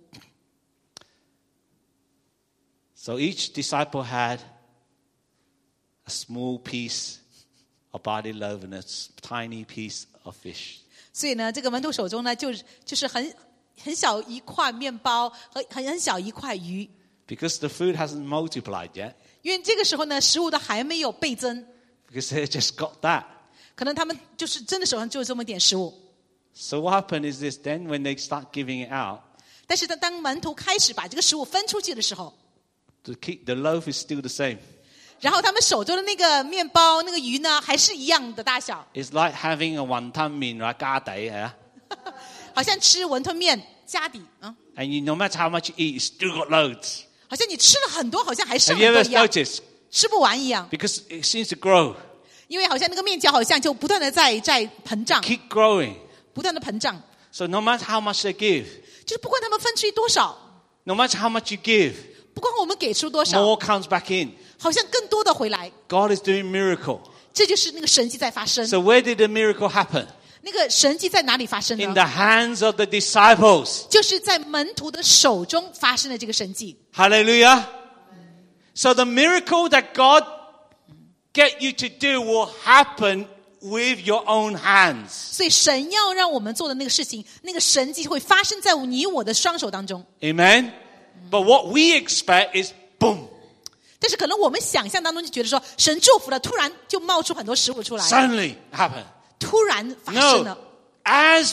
So each disciple had a small piece of barley loaf and a tiny piece of fish. 所以呢，这个门徒手中呢就是很小一块面包和很小一块鱼， Because the food hasn't multiplied yet. 因为这个时候呢，食物都还没有倍增， Because they just got that. 可能他们就是真的手上就这么点食物。 So what happened is this, then when they start giving it out, 但是当门徒开始把这个食物分出去的时候， the loaf is still the same. 然后他们手中的那个面包、那个鱼呢，还是一样的大小， It's like having a wonton mean, right? 加底, yeah? 好像吃馄饨面加底啊， And no matter how much you eat, you still got loads. 好像你吃了很多，好像还剩 Have you 很 ever 多一样， noticed? 吃不完一样， Because it seems to grow. 因为好像那个面条好像就不断的在膨胀， Keep growing. 不断的膨胀， So no matter how much they give, 就是不管他们分出去多少， no matter how much you give, 不管我们给出多少， more comes back in. 好像更多的回来， God is doing miracle. 这就是那个神迹在发生。 So where did the miracle happen? 那个神迹在哪里发生 In 呢？ the hands of the disciples. 就是在门徒的手中发生的这个神迹。 Hallelujah. So the miracle that God get you to do will happen with your own hands. 所以神要让我们做的那个事情，那个神迹会发生在你我的双手当中。 Amen. But what we expect is boom. 但是可能我们想象当中就觉得说，神祝福了，突然就冒出很多食物出来， Suddenly happen. 突然发生 No. 了。 As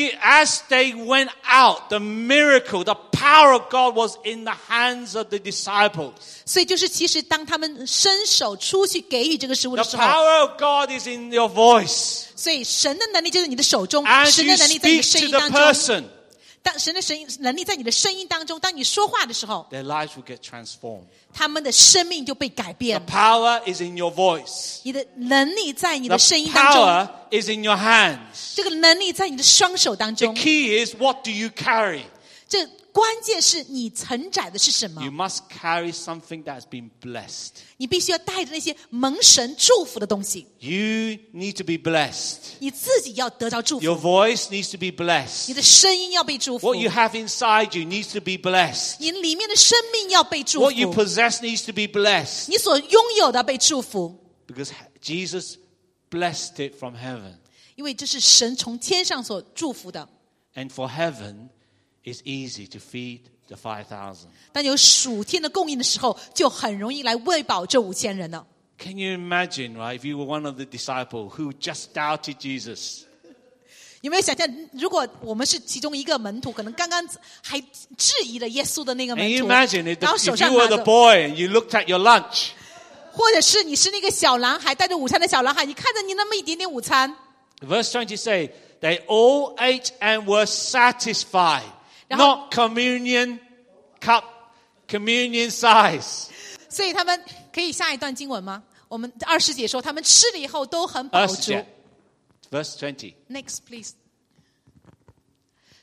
they went out, the miracle, the power of God was in the hands of the disciples. 所以就是其实当他们伸手出去给予这个食物 The 的时候， power of God is in your voice. 所以神的能力就在你的手中， As 神 you 的能力在你的 speak 声 to 音 the 当中。 person, 当神的能力在你的声音当中，当你说话的时候， their lives will get transformed. 他们的生命就被改 The 变。 power is in your voice. 你的能力在你 The 的声音当中， power is in your hands. 这个能力在你的双手当 The 中。 key is, what do you carry? 这关键是你承载的是什么 You？ must carry something that has been blessed. 你必须要带着那些蒙神祝福的东西， You need to be blessed. 你自己要得到祝 Your 福， voice needs to be 你 blessed. 的声音要被祝福 What，you have inside you needs to be blessed. 你里面的生命要被祝 What you 福， possess needs to be blessed. 你所拥有的被祝福， Because Jesus blessed it from heaven. 因为这是神从天上所祝福的。 And for heaven, it's easy to feed the 5,000. 当有属天的供应的时候，就很容易来喂饱这5000人了。 Can you imagine, right, if you were one of the disciples who just doubted Jesus? 有没有想象，如果我们是其中一个门徒，可能刚刚还质疑了耶稣的那个 And 门 you 徒， imagine 然后 if 手 you 上 were 拿 the 着， boy and you looked at your lunch. 或者是你是那个小男孩带着午餐的小男孩，你看着你那么一点点午餐， Verse 20 say, they all ate and were satisfied. 然后- Not communion cup, communion size. 所以他们可以下一段经文吗？我们20节说，他们吃了以后都很饱足。 Verse 20. Next, please.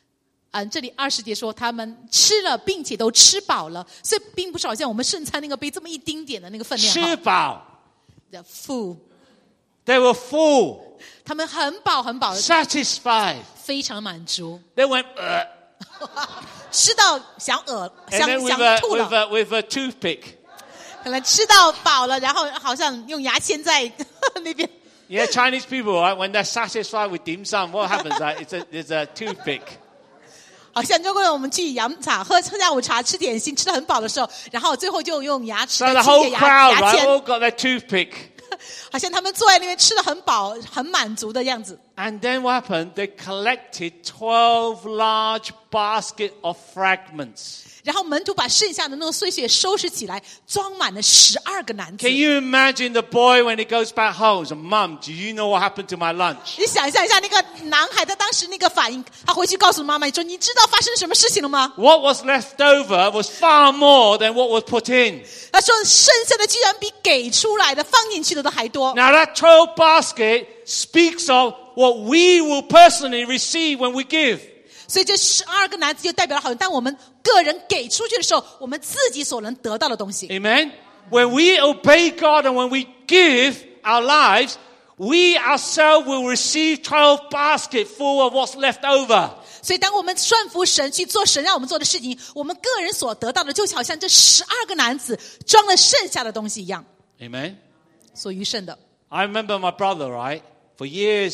这里20节说他们吃了，并且都吃饱了，所以并不是好像我们圣餐那个杯这么一丁点的那个分量。 吃饱 The full， They were full. 他们很饱很饱， Satisfied. 非常满足， They went, 吃到想 and 想 then 想吐了， with a toothpick. 可能吃到饱了，然后好像用牙签在那边。 Yeah, Chinese people, right? When they're satisfied with dim sum, what happens? Right? It's a toothpick. 好像如果我们去洋茶喝下午茶吃点心吃得很饱的时候，然后最后就用牙齿 So the 清 whole 洁 crowd, 牙 right, 签， all got their toothpick. 好像他们坐在那边吃得很饱很满足的样子。 And then what happened? They collected 12 large baskets of fragments. 然后门徒把剩下的那个碎屑收拾起来，装满了12个篮子。 Can you imagine the boy when he goes back home? So, Mum, do you know what happened to my lunch? 你想象一下那个男孩他当时那个反应，他回去告诉妈妈说：“你知道发生什么事情了吗 What was left over was far more than what was put in.？” 他说：“剩下的居然比给出来的放进去的都还多。” Now that 12 basket speaks of what we will personally receive when we give. 所以这12个篮子就代表了好像当我们个人给出去的时候，我们自己所能得到的东西。 Amen? When we obey God and when we give our lives, we ourselves will receive 12 baskets full of what's left over. 所以当我们顺服神去做神让我们做的事情，我们个人所得到的就好像这12个篮子装了剩下的东西一样， Amen? 所余剩的。 I remember my brother, right? For years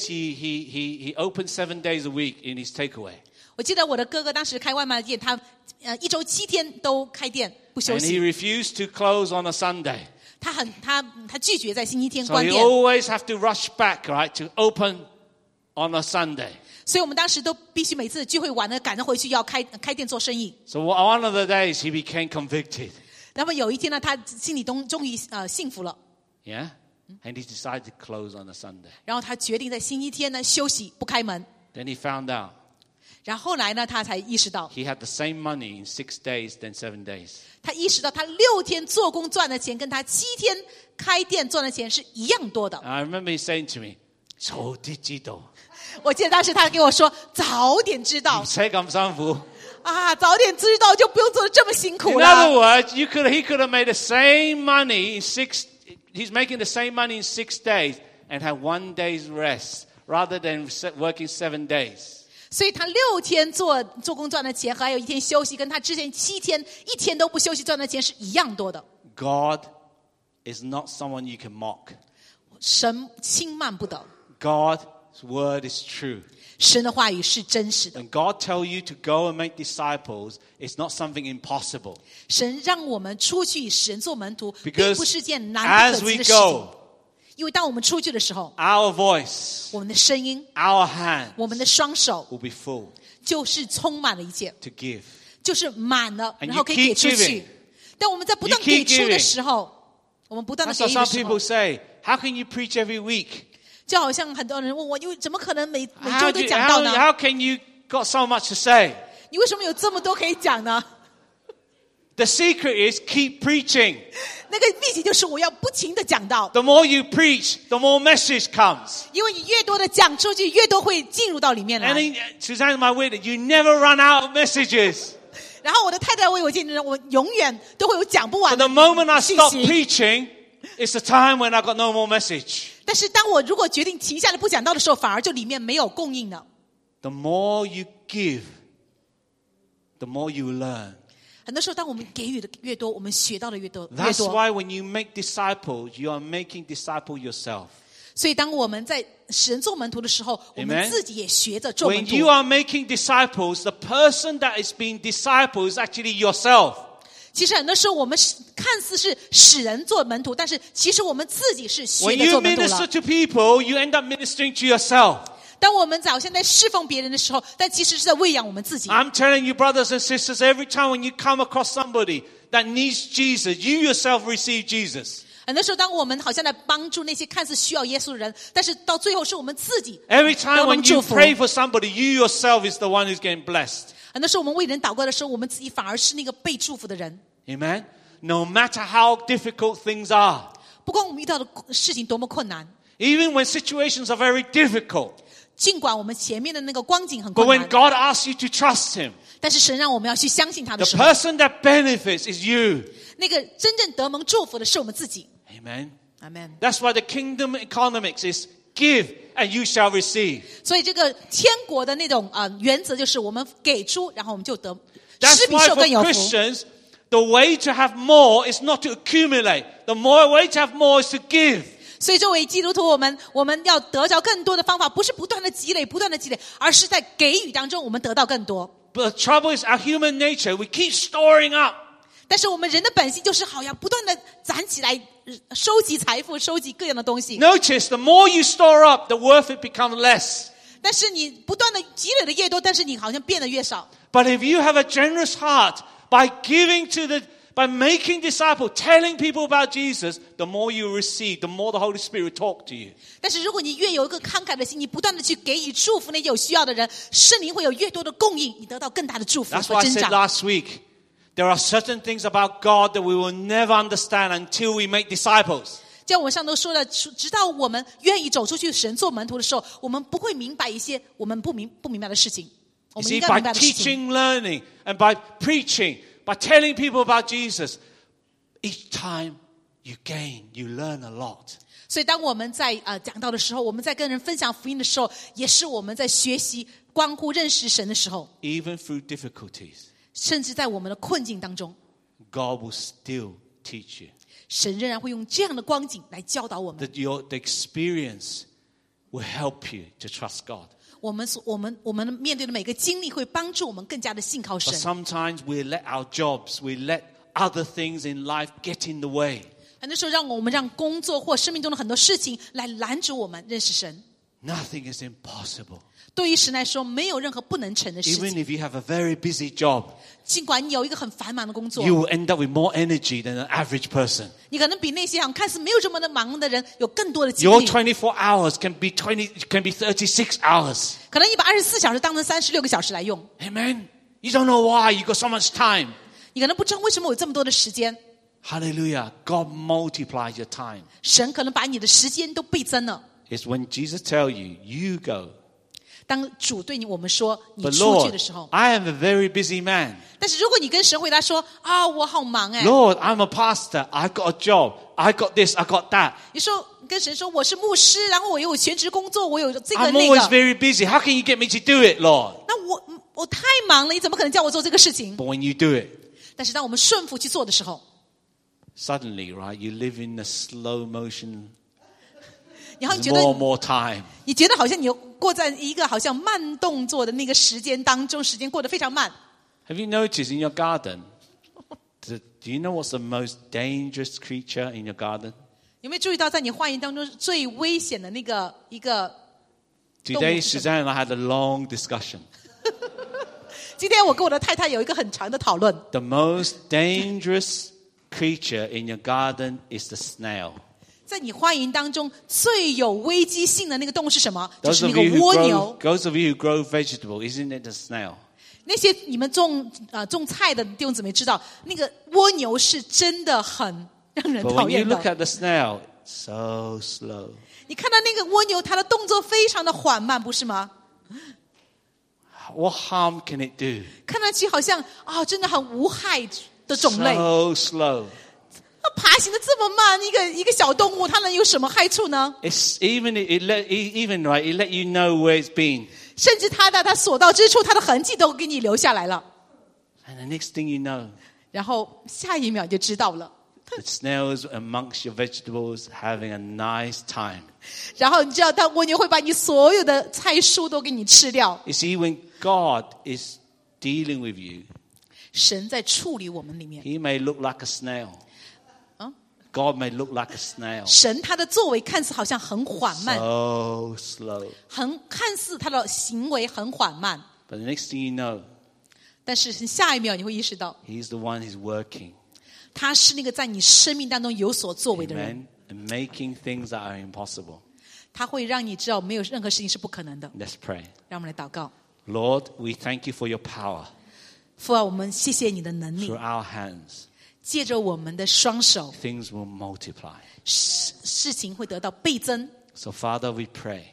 he opened 7 days a week in his takeaway. 我记得我的哥哥当时开外卖店，他1周7天都开店不休 And he 息， refused to close on a Sunday. 他拒绝在星期天 So 关 he 店， always have to rush back, right, to open on a Sunday. 所以我们当时都必须每次聚会完了赶着回去要开店做生意。 So one of the days he became convicted. 那么有一天呢，他心里终于幸福了， Yeah? And he decided to close on a Sunday. 然后他决定在星期天呢休息不开门。 Then he found out 然后后来呢，他才意识到， he had the same money in 6 days than 7 days. 他意识到他6天做工赚的钱跟他7天开店赚的钱是一样多的。 And I remember he saying to me, "So digital." 我记得当时他跟我说：“早点知道 say 咁辛苦。 啊，早点知道就不用做得这么辛 In 苦 other 了。” words, he could have made the same money in 6. He's making the same money in 6 days and had 1 day's rest rather than working 7 days. 所以他6天做工赚的钱，还有1天休息，跟他之前7天1天都不休息赚的钱是一样多的。 God is not someone you can mock. 神轻慢不得， God's word is true. 神的话语是真实的。 When God tells you to go and make disciples, it's not something impossible. 神让我们出去使人做门徒，并 Because 不是件难不 as 可 we 及的事情。 go, 因为当我们出去的时候， our voice, 我们的声音、 our hand 我们的双手 will be full 就是充满了一切， to give. 就是满了， And 然后可以 you 给 keep 出 giving. 去。但我们在不断 You keep 给出的 giving. 时候，我们不断的 That's 给 what 予的 some 时 people 候， say. How can you preach every week? 就好像很多人问我，因为怎么可能每周 How 都讲到呢？ can you got so much to say? 你为什么有这么多可以讲呢？ The secret is keep preaching. 那个秘籍就是我要不停的讲到， The more you preach, the more message comes. 因为你越多的讲出去，越多会进入到里面 And 来。 then, Suzanne, my witness, you never run out of messages. 然后我的太太为我见证，我永远都会有讲不完 But 的 the moment I 信 stop 息。 preaching, it's the time when I got no more message. 但是当我如果决定停下来不讲道的时候，反而就里面没有供应了。 The more you give, the more you learn. 很多时候，当我们给予的越多，我们学到的越多。 That's why when you make disciples, you are making disciple yourself. 所以，当我们在使人做门徒的时候，我们 Amen. 自己也学着做门 When 徒。 you are making disciples, the person that is being discipled is actually yourself. 其实很多时候，我们看似是使人做门徒，但是其实我们自己是学 When 着 you 做门徒 minister 了。 to people, you end up ministering to yourself. 当我们好像在侍奉别人的时候，但其实是在喂养我们自己。 I'm telling you, brothers and sisters, every time when you come across somebody that needs Jesus, you yourself receive Jesus. 很多时候，当我们好像在帮助那些看似需要耶稣的人，但是到最后是我们自己 Every time 得蒙 when 祝 you 福。 pray for somebody, you yourself is the one who's getting blessed. 很多时候，我们为人祷告的时候，我们自己反而是那个被祝福的人。 Amen? No matter how difficult things are, 不管我们遇到的事情多么困难， even when situations are very difficult, 尽管我们前面的那个光景很 But 困 when 难， God asks you to trust Him, 但是神让我们要去相信他的 the 时候， person that benefits is you. 那个真正得蒙祝福的是我们自己。 Amen. Amen。 That's why the kingdom economics is give and you shall receive. 所以这个天国的那种原则就是我们给出，然后我们就得， That's 施比 why 受 for 更有福。 Christians, the way to have more is not to accumulate. The way to have more is to give. 所以作为基督徒，我们要得着更多的方法，不是不断的积累，而是在给予当中我们得到更多。 But the trouble is our human nature, we keep storing up. 但是我们人的本性就是好像不断的攒起来，收集财富，收集各样的东西。 Notice, the more you store up, the worth it becomes less. 但是你不断的积累的越多，但是你好像变得越少。 But if you have a generous heart, by making disciples, telling people about Jesus, the more you receive, the more the Holy Spirit will talk to you. 但是如果你越有一个慷慨的心，你不断的去给予祝福那些有需要的人，圣灵会有越多的供应，你得到更大的祝福 That's 和 why I 增 said 长。 last week, there are certain things about God that we will never understand until we make disciples. 就像我上头说的，直到我们愿意走出去神做门徒的时候，我们不会明白一些我们不明白的事情。我 You 们应 see, 该 by 明白的事情。 teaching, learning, and by preaching, by telling people about Jesus, each time you gain, you learn a lot. 所以当我们在讲道的时候，我们在跟人分享福音的时候，也是我们在学习关乎认识神的时候， Even through difficulties, 甚至在我们的困境当中， God will still teach you. 神仍然会用这样的光景来教导我们。 That the experience will help you to trust God. 我们面对的每个经历会帮助我们更加的信靠 But 神。 sometimes we let our jobs, we let other things in life get in the way. 很多时候让工作或生命中的很多事情来拦阻我们认识神。 Nothing is impossible. 对于神来说，没有任何不能成的事 Even 情。 if you have a very busy job, 尽管你有一个很繁忙的工作， you will end up with more energy than an average person. 你可能比那些看似没有这么的忙的人有更多的精 Your 力。 24 hours can be 36 hours. 可能你把24小时当成36个小时来用， Amen. You don't know why you got so much time. 你可能不知道为什么有这么多的时间。 Hallelujah. God multiplies your time. 神可能把你的时间都倍增了。 It's when Jesus tells you, you go. 当主对我们说你 But 出去 Lord, 的时候， I am a very busy man. 但是如果你跟神回答说我好忙哎， Lord, I'm a pastor. I've got a job. I got this. I got that. 你说跟神说我是牧师，然后我有全职工作，我有这个 I'm 那 always 个， very busy. How can you get me to do it, Lord? 那我太忙了，你怎么可能叫我做这个事情？ But when you do it, 但是当我们顺服去做的时候， suddenly, right, you live in the slow motion. 然后你 There's 觉得 more and more time. 你觉得好像你过在一个好像慢动作的那个时间当中，时间过得非常慢。 Have you noticed in your garden? Do you know what's the most dangerous creature in your garden? 有没有注意到，在你花园当中最危险的那个一个？ Today, Suzanne and I had a long discussion. 今天我跟我的太太有一个很长的讨论。 The most dangerous creature in your garden is the snail. 在你花园当中最有危机性的那个动物是什么？就 Those 是那 of 个 you who 蜗牛。 those of you who grow vegetable, isn't it the snail? 那些你们种菜的弟兄姊妹知道，那个蜗牛是真的很让人 But 讨 when you 厌 look 的。 at the snail, so slow. 你看到那个蜗牛，它的动作非常的缓慢，不是吗？ What harm can it do? 看上去好像真的很无害的种类。 So slow. 它爬行的这么慢，一个小动物，它能有什么害处呢？ It's even it let you know where it's been. 甚至它所到之处，它的痕迹都给你留下来了。 And the next thing you know, 然后下一秒就知道了。 the snails amongst your vegetables having a nice time. 然后你知道，它蜗牛会把你所有的菜蔬都给你吃掉。 You see, when God is dealing with you, 神在处理我们里面， He may look like a snail. God may look like a snail. 神他的作为看似好像很缓慢， So slow. 看似他的行为很缓慢， But the next thing you know, 但是下一秒你会意识到， He's the one who's working. 他是那个在你生命当中有所作为的人， Amen. And making things that are impossible. 他会让你知道没有任何事情是不可能的。 Let's pray. 让我们来祷告， Lord, we thank you for your power 父啊，我们谢谢你的能力， through our hands. 借着我们的双手， Things will multiply. 事情会得到倍增。 So, Father, we pray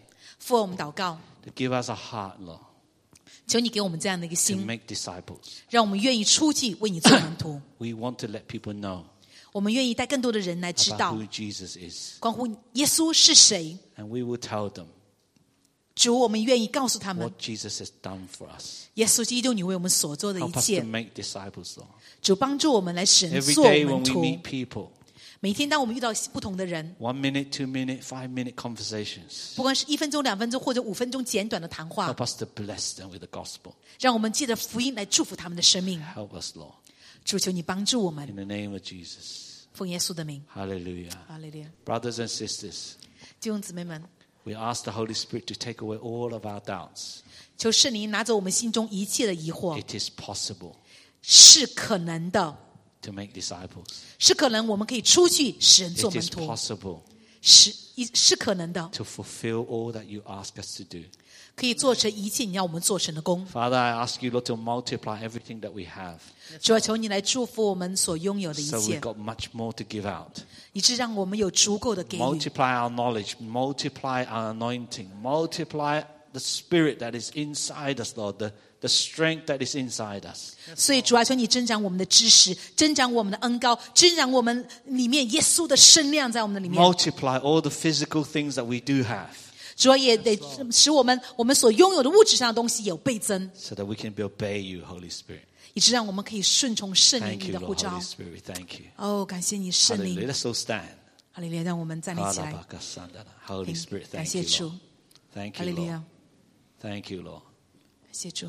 父，我们祷告， to give us a heart, Lord, 求你给我们这样的一个 to 心， make disciples. 让我们愿意出去为你做门徒。 We want to let people know 我们愿意带更多的人来知 about 道 who Jesus is. 关乎耶稣是谁。 And we will tell them 主，我们愿意告诉他们 what Jesus has done for us. 耶稣基督你为我们所做的一 Help us to 切。 make disciples, Lord. 主帮助我们来使人 Every 做 day 门 when we 徒。 meet people, 每天当我们遇到不同的人， 1 minute, 2 minute, 5 minute conversations, 不管是1分钟、2分钟或者5分钟简短的谈话， help us to bless them with the gospel. 让我们借着福音来祝福他们的生命。 Help us, Lord. 主，求你帮助我们， In the name of Jesus. 奉耶稣的名， Hallelujah. 哈利路亚。 Brothers and sisters, 弟兄姊妹们， we ask the Holy Spirit to take away all of our doubts. 求圣灵拿走我们心中一切的疑惑， It is possible 是可能的， to make disciples. 是可能我们可以出去使人做 It 门 is 徒， possible 是可能的， to fulfill all that you ask us to do. 可以做成一切你要我们做成的功。 Father, I ask you, Lord, to multiply everything that we have 主要求你来祝福我们所拥有的一 so we've 切， got much more to give out. 以致让我们有足够的给予。 Multiply our knowledge, multiply our anointing, multiply the spirit that is inside us, Lord, the strength that is inside us. 所以主啊，求你增长我们的知识，增长我们的恩膏，增长我们里面耶稣的声量在我们的里面。 Multiply all the physical things that we do have 主啊，也得使我们所拥有的物质上的东西有倍增， so that we can obey you, Holy Spirit. 以致让我们可以顺从圣灵 Thank 你 you, 的呼 Lord, 召 Holy。Spirit. Thank you. 哦，感谢你圣 Hallelujah. 灵， Let's all stand. 哈利路亚，让我们站立起来。 Holy Spirit, 感 thank 谢 you, 主 Lord. Thank 哈 you, 利路 Lord. 亚， Thank you, Lord. 感谢主。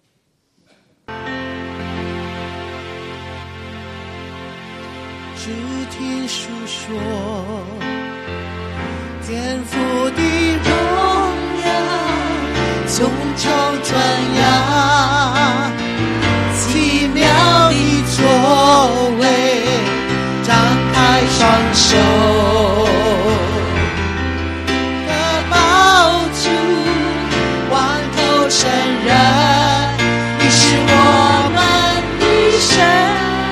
主听述说天父的荣耀，穹苍传扬奇妙的作为，张开双手的抱住，万口承认你是我们的神，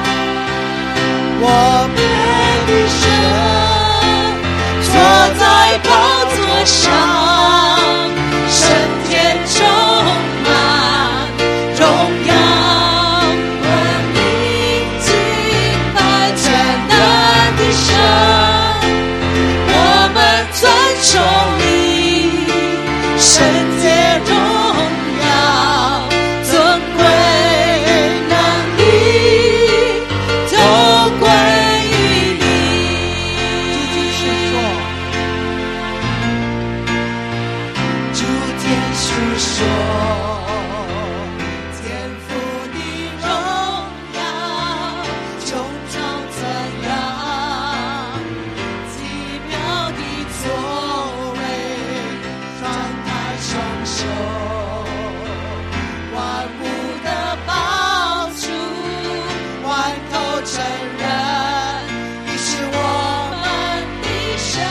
我们的神坐在宝座上，圣天充满荣耀，文明敬拜全能的神，我们尊崇你，圣洁荣耀，尊贵能力都归于你。诸天述说天父的荣耀，穹苍怎样奇妙的作为，张开双手，万物的抱住，万口承认你是我们的神，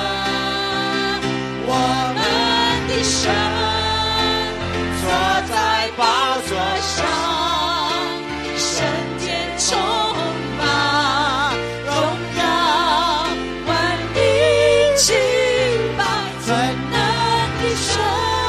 我们的神坐在宝座上，圣殿充满荣耀，万民敬拜全能的神，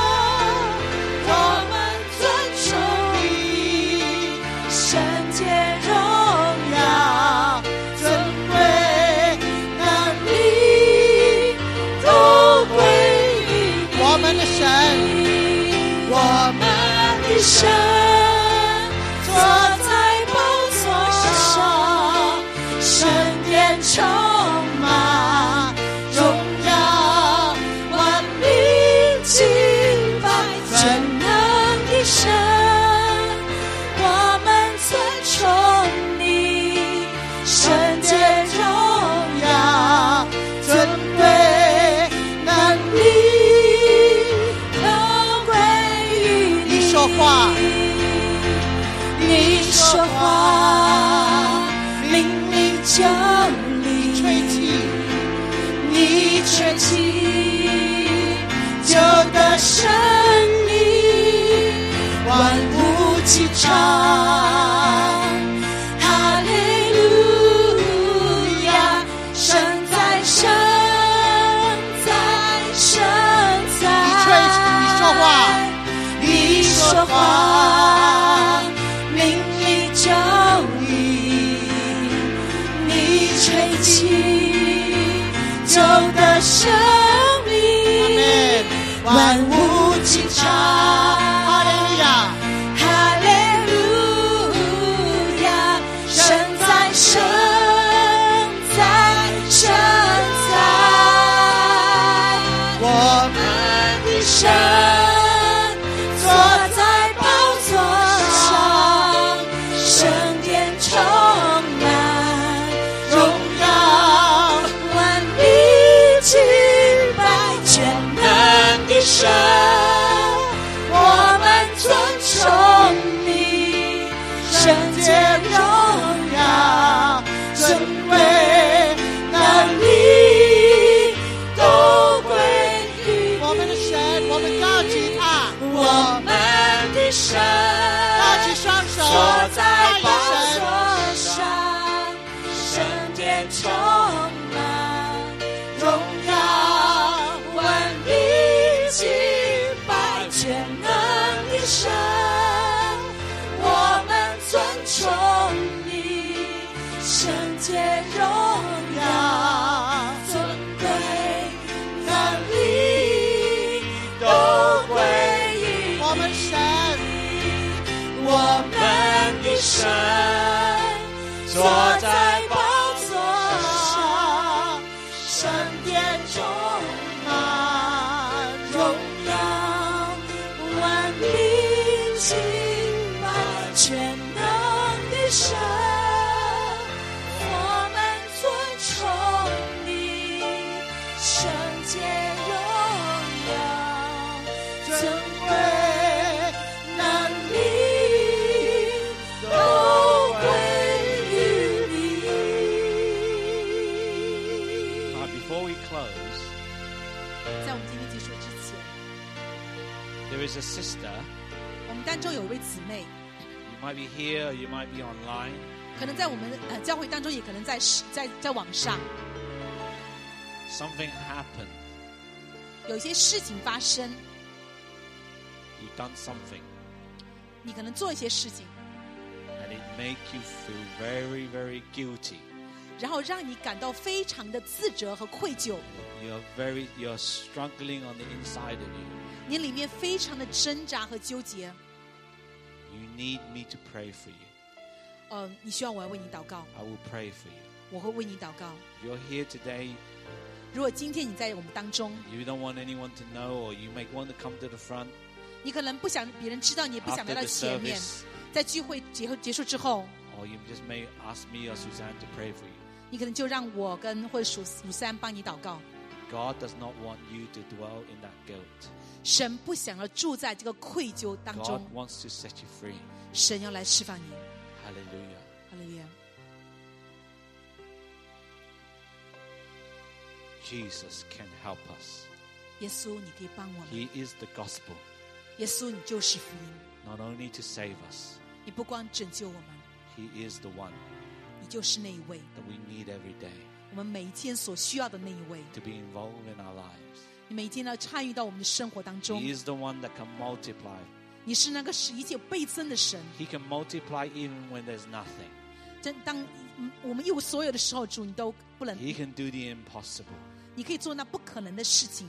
我们尊崇你，圣洁荣耀，尊贵能力都归于你。我们的神，我们的神坐在宝座上，圣殿充满荣耀，万民敬拜全能的神，我们尊崇你，圣洁荣耀，尊贵能力都归于你。你说话。 万物齐唱，哈利路亚， 哈利路亚，神在，神在，神在， 我们的神坐在宝座上，圣殿充满荣耀， 万民敬拜全能的神，我们尊崇你，圣洁荣耀，尊贵能力都归于我们的神，我们高举他， 我们的神， 高举双手， 坐在宝爱座神， 上，圣殿充满荣耀，万民敬拜全能的神，我们尊崇你，圣洁荣耀，尊贵能力都归于我们神， 我们的神坐在宝座上，圣殿充满荣耀，万民敬拜全能的神，我们尊崇你，圣洁荣耀，尊贵能力都归于你。 Now, before we close, 在我们今天结束之前， there is a sister. 我们当中有一位姊妹， You might be here, or you might be online. 可能在我们教会当中，也可能在网上， Something happened. 有一些事情发生， You've done something, 你可能做一些事情， and it make you feel very, very guilty. 然后让你感到非常的自责和愧疚， You're struggling on the inside of you. 你里面非常的挣扎和纠结。 You need me to pray for you. 你需要我来为你祷告， I will pray for you. 我会为你祷告。 If you're here today, 如果今天你在我们当中， you don't want anyone to know, or you may want to come to the front 你可能不想别人知道，你也不想 after 来到 the 前面， service, 在聚会结束之后， or you just may ask me or Suzanne to pray for you. 你可能就让我跟或者属三帮你祷告。 God does not want you to dwell in that guilt. 神不想要住在这个愧疚当 God 中， wants to set you free. 神要来释放你。 Hallelujah. 哈利路亚！ Jesus can help us. 耶稣，你可以帮我们。 He is the gospel, 耶稣，你就是福音， not only to save us. 你不光拯救我们， He is the one 你就是那一位， that we need every day 我们每一天所需要的那一位。 to be involved in our lives. 你每一天要参与到我们的生活当中， He is the one that can multiply. 你是那个使一切倍增的神。 He can multiply even when there's nothing. 当我们一无所有的时候，主你都不能， He can do the impossible. 你可以做那不可能的事情。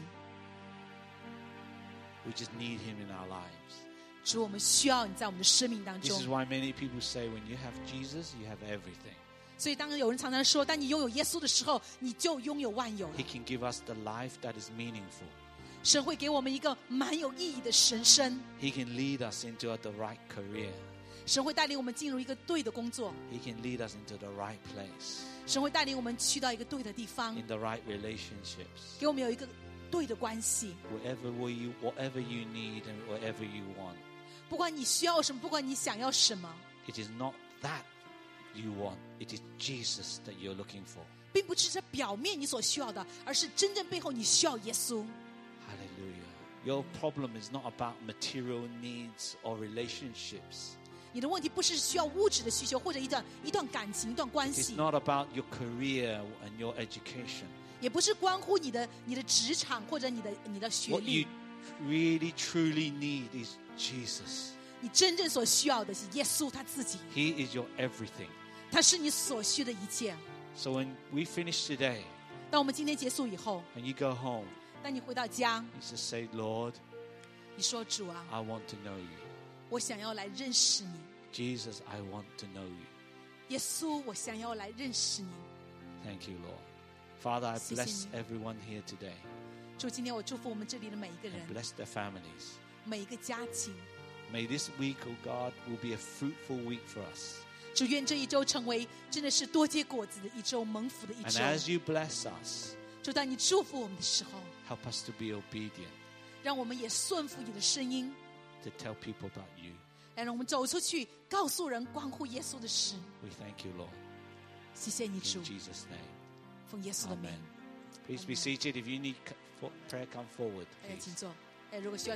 We just need him in our lives. 主，我们需要你在我们的生命当 This 中 is。why many people say when you have Jesus, you have everything. 所以，当有人常常说，当你拥有耶稣的时候，你就拥有万有了。 He can give us the life that is meaningful. 神会给我们一个蛮有意义的人生， He can lead us into the right career. 神会带领我们进入一个对的工作， He can lead us into the right place, 神会带领我们去到一个对的地方， in the right relationships. 给我们有一个对的关系。 Whatever you need and whatever you want. 不管你需要什么，不管你想要什么， It is not that you want. It is Jesus that you're looking for. 并不只是表面你所需要的，而是真正背后你需要耶稣。 Hallelujah. Your problem is not about material needs or relationships. 你的问题不是需要物质的需求，或者一段感情、一段关 It's 系， not about your career and your education. 也不是关乎你的职场或者你的学 What 历 you。really, truly need is Jesus. 你真正所需要的是耶稣他自己， He is your everything. 他是你所需的一切。 So when we finish today 当我们今天结束以后， and you go home, 当你回到家， you just say, Lord, 你说主啊， I want to know you. 我想要来认识你。 Jesus, I want to know you. 耶稣，我想要来认识你。 Thank you, Lord. Father, I 谢谢 bless 你。 everyone here today. 主，今天我祝福我们这里的每一个人 And，bless their families. 每一个家庭。 May this week, oh God, will be a fruitful week for us. 主，愿这一周成为真的是多结果子的一周，蒙福的一 And 周。 as you bless us, 主，当你祝福我们的时候， help us to be obedient, 让我们也顺服你的声音， to tell people about you. 来让我们走出去，告诉人关乎耶稣的事。 We thank you, Lord. 谢谢你，主 In，Jesus' name. 奉耶稣的名 Amen.。Please be seated. If you need prayer, come forward, 请 please. 坐。如果需要